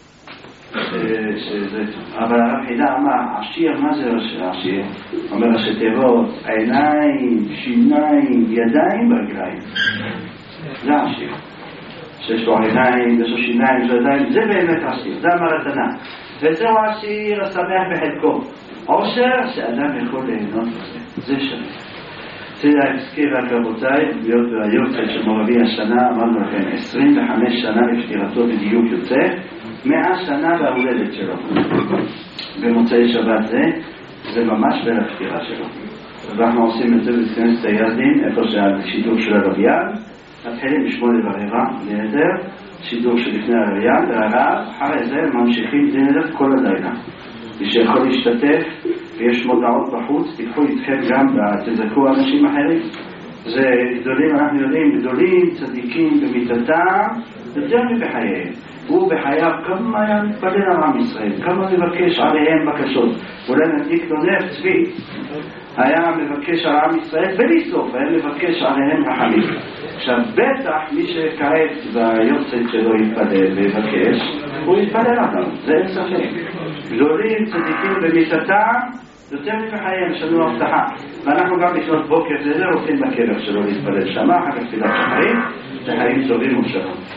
שזה טוב. אבל הרב חידה אמר, עשיר, מה זה עשיר? אומר שתיבות, עיניים, שיניים, ידיים ורגליים. זה עשיר. שיש לו עיניים, יש לו שיניים, יש לו ידיים, זה באמת עשיר, זה המרתנה. וזהו עשיר השמח בחלקו. עושר שאדם יכול ליהנות בזה, זה שווה. זה להזכיר רק רבותיי, להיות ביוצא שמורבי השנה, אמרנו לכם, עשרים וחמש שנה לפטירתו בדיוק יוצא, מאה שנה בהולדת שלו. במוצאי שבת זה, זה ממש בין הפטירה שלו. אז אנחנו עושים את זה בכנסת הירדין, איפה שהשידור של הרביין, מתחילים בשמונה ורבע, נהדר, שידור שלפני הרביין, והרב, אחרי זה ממשיכים נהדר כל הלילה. מי שיכול להשתתף, ויש מודעות בחוץ, תיקחו איתכם גם ותזכו אנשים אחרים. זה גדולים, אנחנו יודעים, גדולים, צדיקים במיטתם, יותר מבחייהם. הוא בחייו כמה היה מתפלל על עם ישראל, כמה מבקש עליהם בקשות. אולי נתיק לו נר צבי. היה מבקש על עם ישראל בלי סוף, היה מבקש עליהם רחמים. עכשיו בטח מי שכעת ביוצאת שלו יתפלל ויבקש, הוא יתפלל עליו, זה אין ספק. גדולים, צדיקים במיטתם, יותר מבחייהם, יש לנו הבטחה. ואנחנו גם לפנות בוקר, זה לא רוצים בקרב שלו להתפלל שמה, אחר כך תפילת שחרית, זה חיים טובים ושלום.